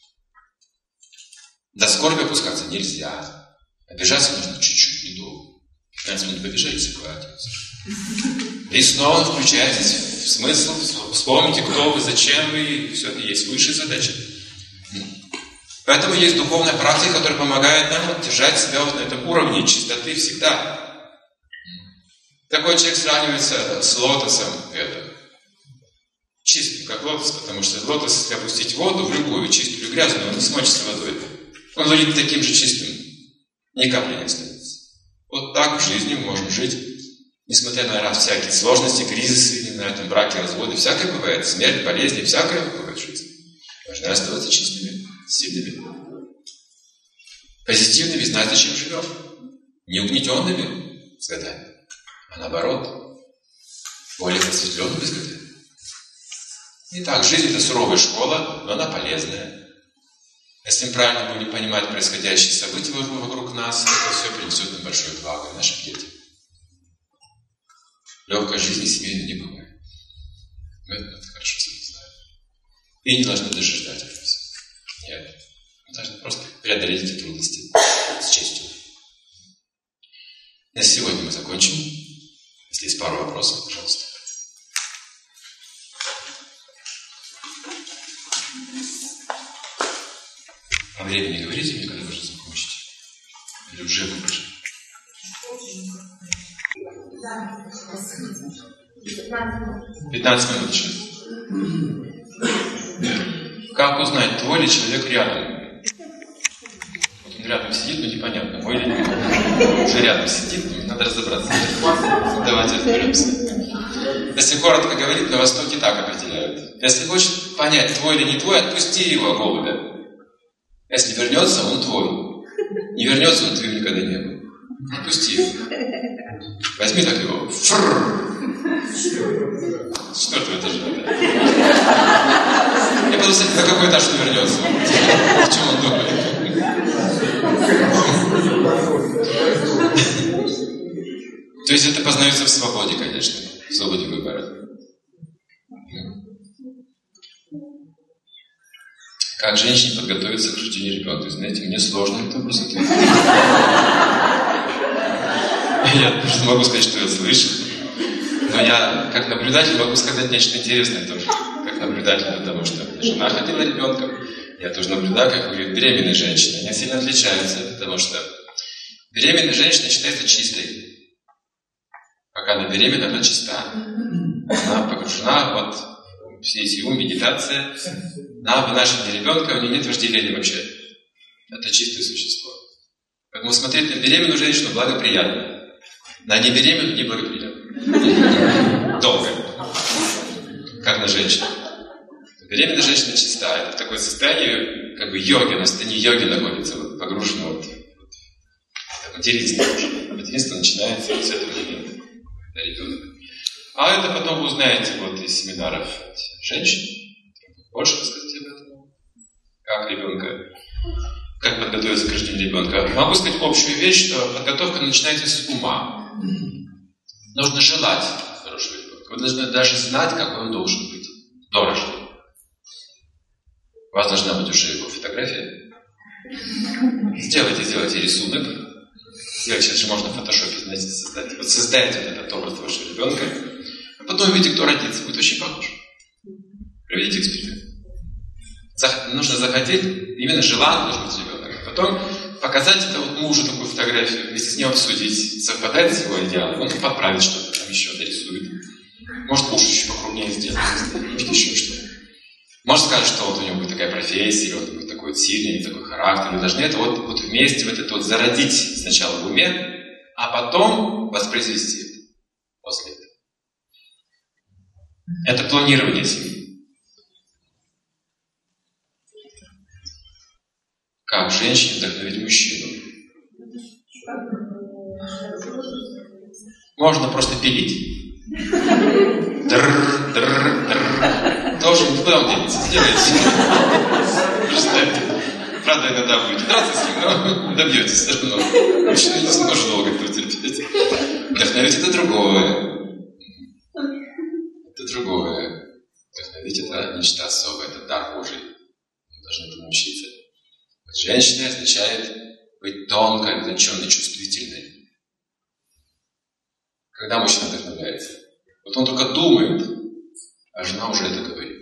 До скорби опускаться нельзя. Обижаться нужно чуть-чуть, недолго. пятнадцать минут побежали, все хватится. И снова включаетесь в смысл, вспомните, кто вы, зачем вы, и все это есть высшая задача. Поэтому есть духовная практика, которая помогает нам держать себя вот на этом уровне чистоты всегда. Такой человек сравнивается с лотосом. Это, чистым, как лотос, потому что лотос, если опустить воду в любую, чистую или грязную, он не смочится водой. Он будет таким же чистым. Ни капли не останется. Вот так в жизни мы можем жить, несмотря на всякие сложности, кризисы, не знаю, там, браки, разводы, всякое бывает, смерть, болезни, всякое бывает в жизни. Должны оставаться чистыми, сильными, позитивными, знать, зачем живем. Не угнетенными с годами, а наоборот, более просветленными с годами. Итак, жизнь – это суровая школа, но она полезная. Если мы правильно будем понимать происходящие события вокруг нас, это все принесет нам большое благо нашим детям. Легкой жизни семейной не бывает. Мы это хорошо знаем. И не должны даже ждать этого. Нет. Мы должны просто преодолеть эти трудности с честью. На сегодня мы закончим. Если есть пару вопросов, пожалуйста. О времени не говорите мне, когда вы же закончите? Или уже выпишете? пятнадцать минут еще. Как узнать, твой ли человек рядом? Вот он рядом сидит, но непонятно, мой или не мой. Если рядом сидит, надо разобраться. Давайте разберемся. Если коротко говорить, на Востоке так определяют. Если хочешь понять, твой или не твой, отпусти его, голубя. Если вернется, он твой. Не вернется, он твоим никогда не был. Отпусти его. Возьми так его. С четвертого этажа. Я буду смотреть, на какой этаж он вернется. О чем он думает. То есть это познается в свободе, конечно. В свободе выбора. Как женщине подготовиться к рождению ребенка? Знаете, мне сложно этот вопрос ответить. Я просто могу сказать, что я слышу. Но я, как наблюдатель, могу сказать нечто интересное тоже. Как наблюдатель, потому что жена хотела ребенка. Я тоже наблюдаю, как говорит беременные женщины. Они сильно отличаются, потому что беременная женщина считается чистой. Пока она беременна, она чиста. Она погружена вот в все эти ум, медитация. На вынашивание ребенка, у нее нет вожделения вообще. Это чистое существо. Поэтому смотреть на беременную женщину благоприятно. На небеременную неблагоприятно. Долго. Как на женщину. Беременная женщина чиста. Это в такое состояние, как бы йоги, на состоянии йоги находится, вот, погружена вот, вот, в материнство. Материнство начинается вот с этого момента, когда ребенок. А это потом вы узнаете вот из семинаров женщин. Больше рассказать об этом. Как ребенка, как подготовиться к рождению ребенка. Могу сказать общую вещь, что подготовка начинается с ума. Нужно желать хорошего ребенка. Вы должны даже знать, какой он должен быть до рождения. У вас должна быть уже его фотография. Сделайте, сделайте рисунок. Сделайте, сейчас же можно в фотошопе, знаете, создать. Вот создайте вот этот образ вашего ребенка. А потом увидите, кто родится. Будет очень похож. Проведите эксперимент. Зах- нужно захотеть, именно желанный должен быть ребенок. Потом показать это вот мужу такую фотографию, вместе с ним обсудить, совпадает с его идеалом, он поправит что-то там еще, дорисует. Может, муж еще покрупнее сделает, может, еще что-то. Может, скажет, что вот у него будет такая профессия, вот будет такой сильный, такой характер. Вы должны это вот, вот вместе вот это вот зародить сначала в уме, а потом воспроизвести это после этого. Это планирование семьи. Как женщине вдохновить мужчину? Можно просто пилить. Др, др, др. Тоже никуда он денется. Сделайте. Представьте. Правда, иногда будете драться с ним, но добьетесь все равно. Мужчина не сможет долго потерпеть. Вдохновить это другое. Это другое. Вдохновить это нечто особое, это дар Божий. Мы должны этому учиться. Женщина означает быть тонкой, утонченной, чувствительной. Когда мужчина вдохновляется? Вот он только думает, а жена уже это говорит.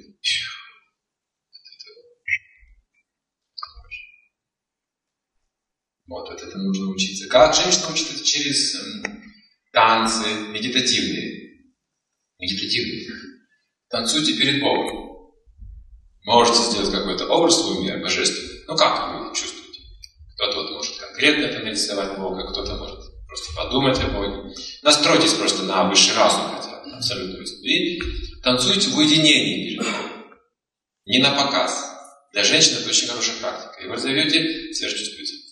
Вот, вот это нужно учиться. Как женщина учится? Через эм, танцы медитативные. Медитативные. Танцуйте перед Богом. Можете сделать какой-то образ в уме божественный. Ну как вы чувствуете? Кто-то вот может конкретно это нарисовать Бога, кто-то может просто подумать о Боге. Настройтесь просто на высший разум, хотя абсолютно. И танцуйте в уединении перед Богом. Не на показ. Для женщин это очень хорошая практика. И вы разовьете сверхчувствительность.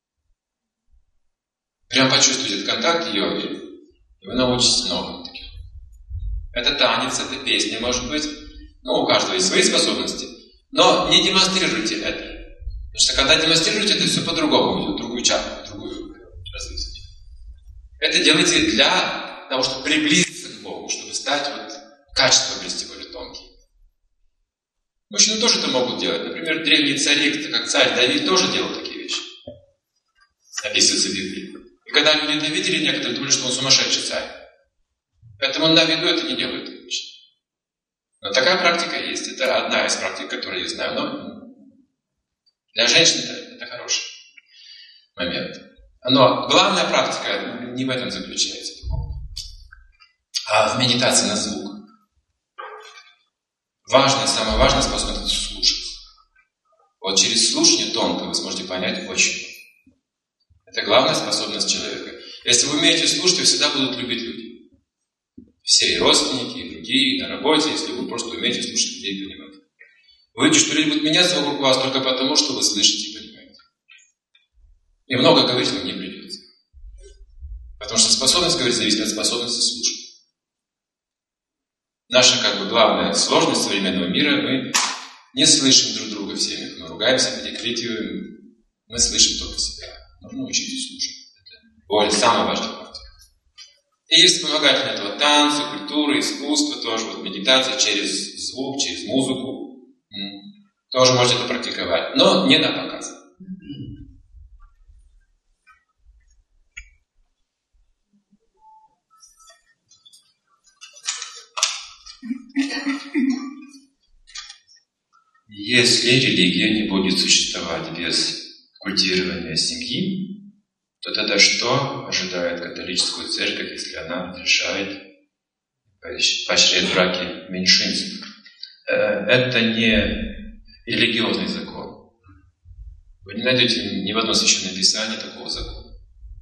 Прям почувствуйте этот контакт йоги, и вы научитесь многому таким. Это танец, это песня, может быть. Ну, у каждого есть свои способности. Но не демонстрируйте это. Потому что когда демонстрируете, это все по-другому идет, другую чакру, другую развитие. Это делайте для того, чтобы приблизиться к Богу, чтобы стать вот, качество обрести более тонкие. Мужчины тоже это могут делать. Например, древние цари, как царь Давид, тоже делал такие вещи. Описывается в Библии. И когда люди это видели, некоторые думали, что он сумасшедший царь. Поэтому на виду это не делают обычно. Но такая практика есть. Это одна из практик, которую я знаю. Но для женщин это, это хороший момент. Но главная практика не в этом заключается, а в медитации на звук. Важно, самое важное способность слушать. Вот через слушание тонко вы сможете понять очень. Это главная способность человека. Если вы умеете слушать, вы всегда будут любить людей. Все, и родственники, и другие, и на работе, если вы просто умеете слушать людей и понимать. Вы видите, что люди будут меняться вокруг вас только потому, что вы слышите и понимаете. И много говорить вам не придется. Потому что способность говорить зависит от способности слушать. Наша как бы главная сложность современного мира, мы не слышим друг друга в семьях. Мы ругаемся, перекрикиваем, мы слышим только себя. Нужно учиться слушать. Это более самая важная практика. И есть вспомогательные этого танцы, культуры, искусство тоже, вот медитация через звук, через музыку. Тоже можете это практиковать, но не на показ. Если религия не будет существовать без культивирования семьи, то тогда что ожидает католическую церковь, если она разрешает поощрять браки меньшинств? Это не религиозный закон. Вы не найдете ни в одном священном писании такого закона.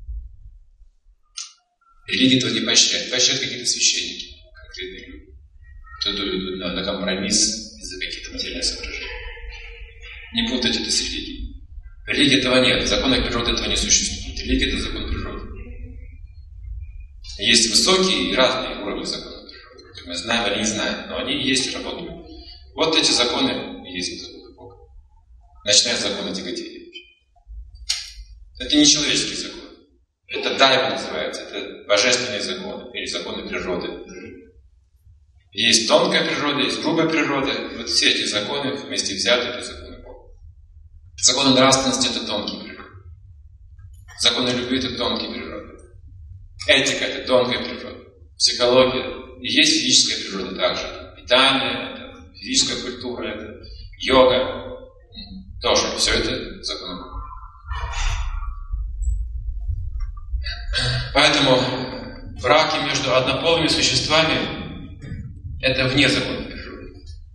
Религия этого не поощряет. Поощряют какие-то священники, конкретные люди. Кто-то идут на, на компромисс из-за каких-то материальных соображений. Не путайте это с религией. Религии этого нет. В законах природы этого не существует. Религия – это закон природы. Есть высокие и разные уровни законов природы, которые мы знаем или не знаем, но они есть и работают. Вот эти законы и есть законы Бога. Начиная с закона тяготения. Это не человеческий закон. Это дайва называется. Это божественные законы или законы природы. Есть тонкая природа, есть грубая природа. И вот все эти законы вместе взяты, это законы Бога. Законы нравственности – это тонкие природы. Законы любви – это тонкие природы. Этика – это тонкая природа. Психология. И есть физическая природа также. Питание, это физическая культура, это йога. Тоже все это законы Бога. Поэтому браки между однополыми существами – это вне закона природы.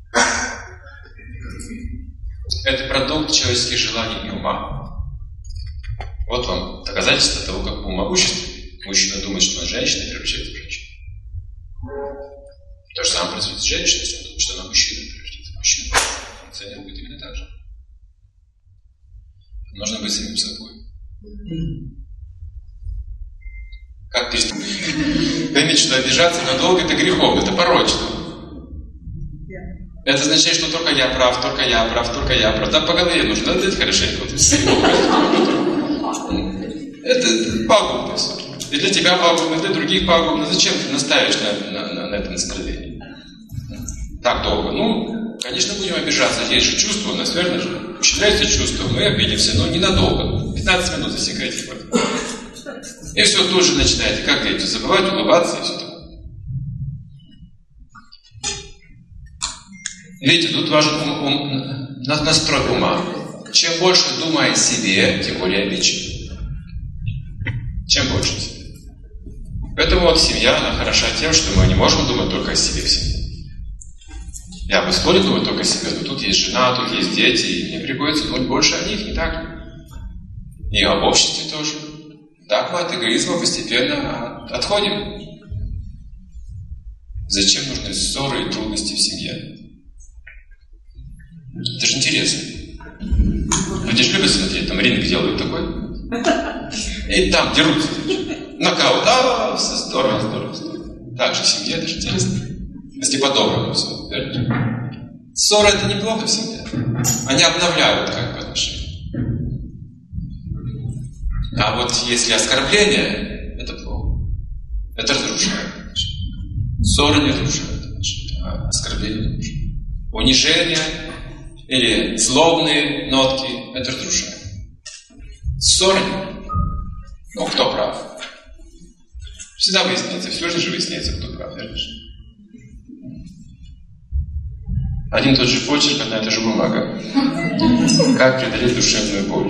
Это продукт человеческих желаний и ума. Вот вам доказательство того, как ум могущественный. Мужчина думает, что он женщина, и превращается в женщину. То же самое происходит с женщиной, если он думает, что она мужчина, и превращается в мужчину. Функционирует будет именно так же. Нужно быть самим собой. Как перестать? Поймите, что обижаться надолго – это греховно, это порочно. Это означает, что только я прав, только я прав, только я прав. Там по голове нужно дать хорошенько. Вот это пагубно все. И для тебя пагубно, и для других пагубно. Зачем ты наставишь на, на, на, на это наставление? Так долго. Ну, конечно, будем обижаться. Есть же чувства у нас, верно же? Ущемляются чувства, мы обидимся, но ненадолго. пятнадцать минут засекайте. И все, тут же начинаете, как говорите, забывать, улыбаться и все такое. Видите, тут важен ум, ум, настрой ума. Чем больше думая о себе, тем более обидчив. Чем больше себе. Поэтому вот семья, она хороша тем, что мы не можем думать только о себе в семье. Я бы столь думаю только о себе, но тут есть жена, тут есть дети, и мне приходится думать больше о них, не так ли? И об обществе тоже. Так мы от эгоизма постепенно отходим. Зачем нужны ссоры и трудности в семье? Это же интересно. Люди же любят смотреть, там ринг делают такой. И там дерутся. Нокаут. А, все здорово, здорово, здорово. Так же в семье, это же интересно. Если по-доброму все. Ссоры это неплохо в семье. Они обновляют как бы отношения. А вот если оскорбление, это плохо. Это разрушает отношения. Ссоры не разрушают отношения, а оскорбление разрушает. Унижение или злобные нотки, это разрушает. Ссоры, ну кто прав? Всегда выясняется, все же выясняется, кто прав, верно же? Один и тот же почерк, одна и та же бумага. Как преодолеть душевную боль?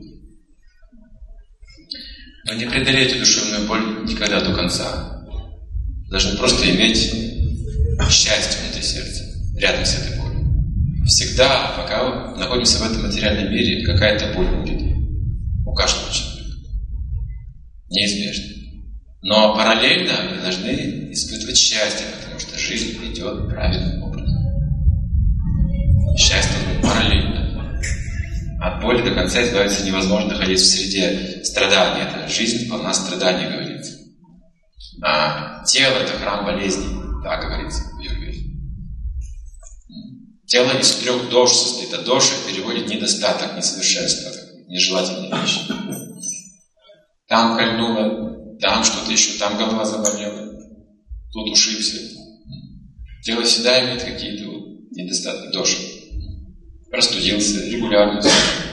Вы не преодолеете душевную боль никогда до конца. Должны просто иметь счастье внутри сердца, рядом с этой болью. Всегда, пока мы находимся в этом материальном мире, какая-то боль будет. У каждого человека. Неизбежно. Но параллельно мы должны испытывать счастье, потому что жизнь идет правильным образом. Счастье параллельно. От боли до конца избавиться невозможно, находясь в среде страданий. Это жизнь полна страданий, говорится. А тело – это храм болезней, так говорится в Аюрведе. Тело из трех дош состоит, а доша переводит недостаток, несовершенство, нежелательные вещи. Там кольнуло, там что-то еще, там голова заболела, тут ушибся. Тело всегда имеет какие-то вот недостатки, доши. Простудился, регулярно.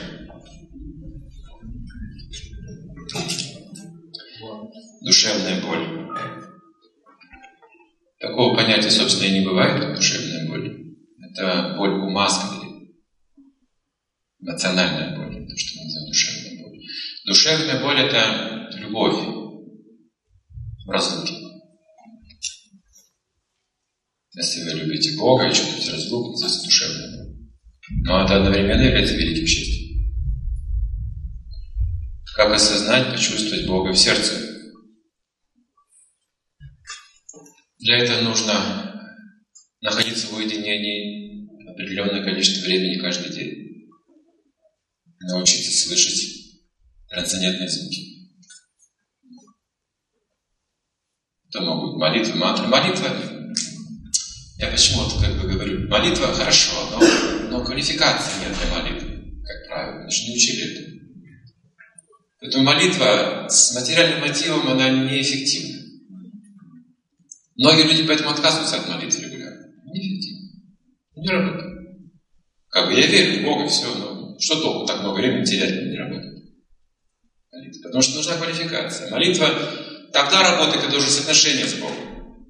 Душевная боль. Такого понятия, собственно, и не бывает, как душевная боль. Это боль ума, скорее. Эмоциональная боль, то, что мы называем душевная боль. Душевная боль – это любовь в разлуке. Если вы любите Бога и чувствуете разлуку, называется душевная боль. Но это одновременно является великим счастьем. Как осознать, почувствовать Бога в сердце? Для этого нужно находиться в уединении определенное количество времени каждый день. Научиться слышать трансцендентные звуки. Это могут быть молитвы, мантры. Молитва, я почему-то как бы говорю, молитва хорошо, но, но квалификации нет для молитвы, как правило. Мы же не учили это. Поэтому молитва с материальным мотивом, она неэффективна. Многие люди поэтому отказываются от молитвы регулярно. Неэффективно. Не работает. Как бы я верю в Бога, все, но что толку так много времени терять, не работает. Молитва. Потому что нужна квалификация. Молитва тогда работает, когда уже соотношение с Богом.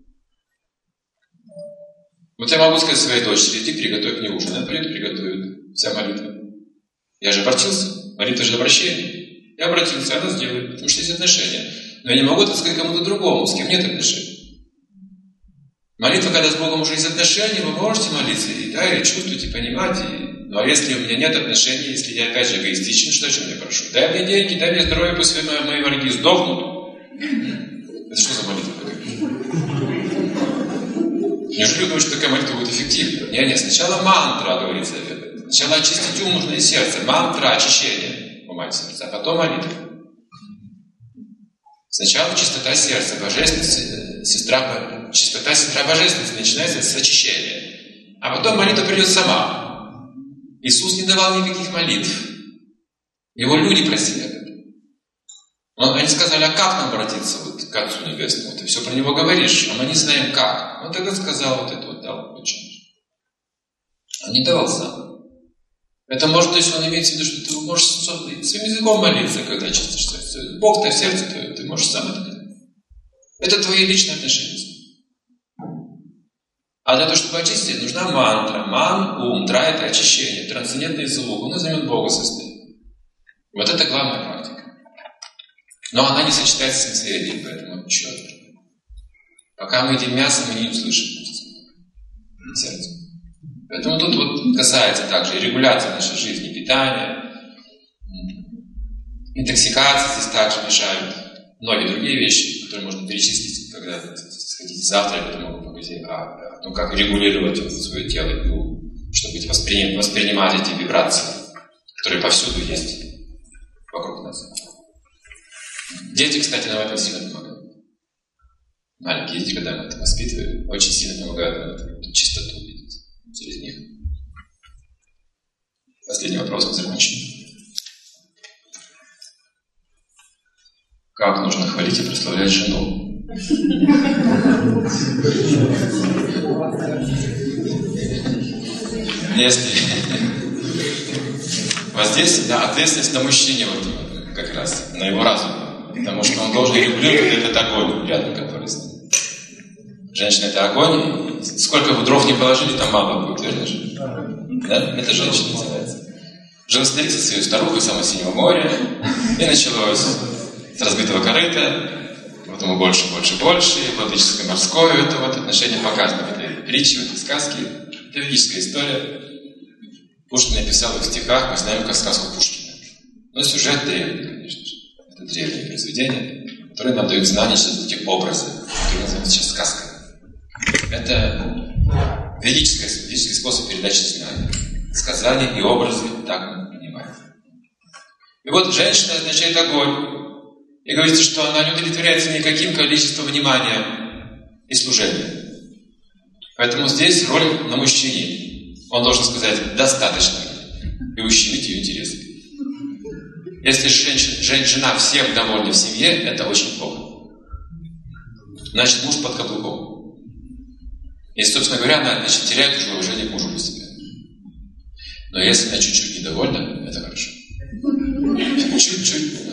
Вот я могу сказать своей дочери, иди приготовь мне ужин. Она придет, приготовит. Вся молитва. Я же обратился. Молитва же обращение. Я обратился, она сделает, потому что есть отношения. Но я не могу это сказать кому-то другому, с кем нет отношений. Молитва, когда с Богом уже есть отношения, вы можете молиться, и, да, и чувствовать, и понимать. И... Ну, а если у меня нет отношений, если я опять же эгоистичен, что же я прошу? Дай мне деньги, дай мне здоровье, пусть мои, мои враги сдохнут. Это что за молитва такая? Неужели вы думаете, что такая молитва будет эффективна? Не, не, сначала мантра, говорится. Сначала очистить ум нужно и сердце. Мантра, очищение ума и сердца, а потом молитва. Сначала чистота сердца, божественность, сестра, чистота сестра божественности начинается с очищения. А потом молитва придет сама. Иисус не давал никаких молитв. Его люди просили об этом. Он, они сказали, а как нам обратиться вот, к Отцу Небесному? Ты все про Него говоришь, а мы не знаем как. Он тогда сказал вот это вот, дал очень. Он не давал сам. Это может, то есть он имеется в виду, что ты можешь своим языком молиться, когда чистишь сердце. Бог-то в сердце твое, ты можешь сам это делать. Это твои личные отношения с Ним. А для того, чтобы очистить, нужна мантра. Ман, ум, тра – это очищение, трансцендентный звук. Он назовет Бога состоит. Вот это главная практика. Но она не сочетается с сенсорией, поэтому четко. Пока мы едим мясо, мы не услышим сердце. Поэтому тут вот касается также и регуляции нашей жизни, питания, интоксикации здесь также мешают. Многие другие вещи, которые можно перечислить, когда сходите завтра, я потом могу поговорить о том, как регулировать вот свое тело, чтобы воспри... воспринимать эти вибрации, которые повсюду есть вокруг нас. Дети, кстати, нам в этом сильно помогают. Маленькие дети, когда мы это воспитываем, очень сильно помогают нам эту чистоту видеть через них. Последний вопрос, мы закончим. Как нужно хвалить и прославлять жену? Если вот здесь, да, ответственность на мужчине, вот как раз, на его разум. потому что он должен регулировать вот этот огонь рядом, который с ним. Женщина — это огонь, сколько бы дров не положили, там мало будет, верно же? Да? Это женщина называется. Жил старик со своей старухой самого Синего моря, и началось с разбитого корыта, потом больше, больше, больше, и владыческое морское, это вот отношение показано в этой притче, в этой сказке. Это ведическая история. Пушкин написал в стихах, мы знаем, как сказку Пушкина. Но сюжет древний, конечно же. Это древнее произведение, которое нам дает знания сейчас эти образы, которые называются сейчас сказкой. Это ведический, ведический способ передачи знаний. Сказания и образы так мы понимаем. И вот женщина означает огонь. И говорится, что она не удовлетворяется никаким количеством внимания и служения. Поэтому здесь роль на мужчине. Он должен сказать «достаточно» и ущемить ее интересы. Если женщина, жена всем довольна в семье, это очень плохо. Значит, муж под каблуком. И, собственно говоря, она значит, теряет уже уважение к мужу постепенно. Но если она чуть-чуть недовольна, это хорошо. Чуть-чуть.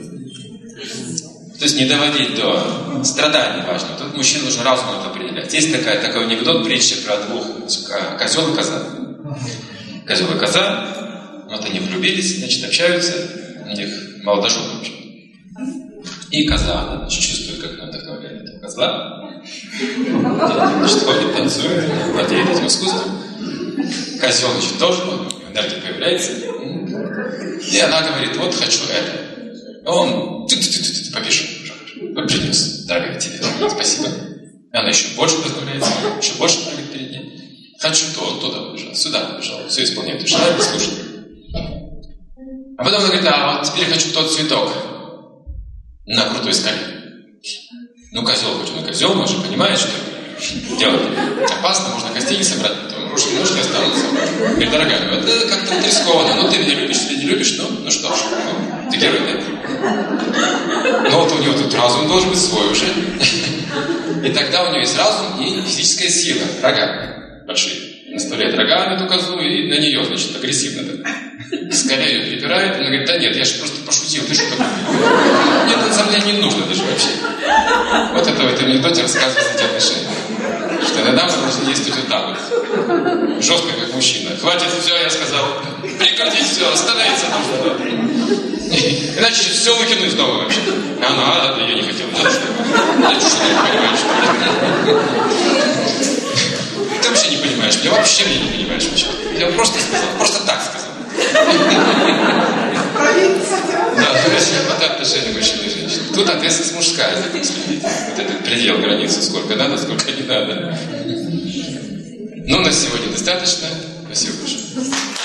То есть не доводить до страданий важно. Тут мужчина должен разумом это определять. Есть такая, такой анекдот, притча про двух, козел и коза. Козел и коза, вот они влюбились, значит, общаются, у них молодожены вообще. И коза, она значит, чувствует, как она вдохновляет этого козла. Значит, ходит, танцует, владеет этим искусством. Козел, значит, тоже, энергия появляется. И она говорит, вот хочу это. Он побежал, принес, дорогая тебе, спасибо. И она еще больше вдохновляется, еще больше прыгает перед ней. Хочу то, туда побежал, сюда побежал, все исполняет душа, не слушает. А потом она говорит, а вот теперь хочу тот цветок на крутой скале. Ну, козел, хоть он и козел, но же понимает, что делать опасно, можно костей не собрать, потом ружки, ножки останутся. Говорит, дорогая, ну это как-то вот рискованно, ну ты меня любишь, ты не любишь, ну, ну что ж, ну, ты герой, да? Но вот у него тут разум должен быть свой уже. И тогда у него есть разум и физическая сила, рога большие. Наставляет рога на эту козу и на нее, значит, агрессивно так. К скале ее припирает, она говорит, да нет, я же просто пошутил, ты что такое? Мне на самом деле не нужно даже вообще. Вот это в этом анекдоте рассказывается эти отношения. Что иногда мы должны действовать вот так вот. Жестко, как мужчина. Хватит, все, я сказал. Прекратить все, остановиться нужно. Иначе все выкину из дома вообще. А ну, а, да, я не хотел. Да, что? Я что не понимаешь? Ты вообще не понимаешь. Я вообще меня не понимаешь вообще. Я просто сказал, просто так сказал. Да, то есть вот отношения мужчины и женщины. Тут ответственность мужская, за этим следить. Вот этот предел, границу, сколько надо, сколько не надо. Ну, на сегодня достаточно. Спасибо большое.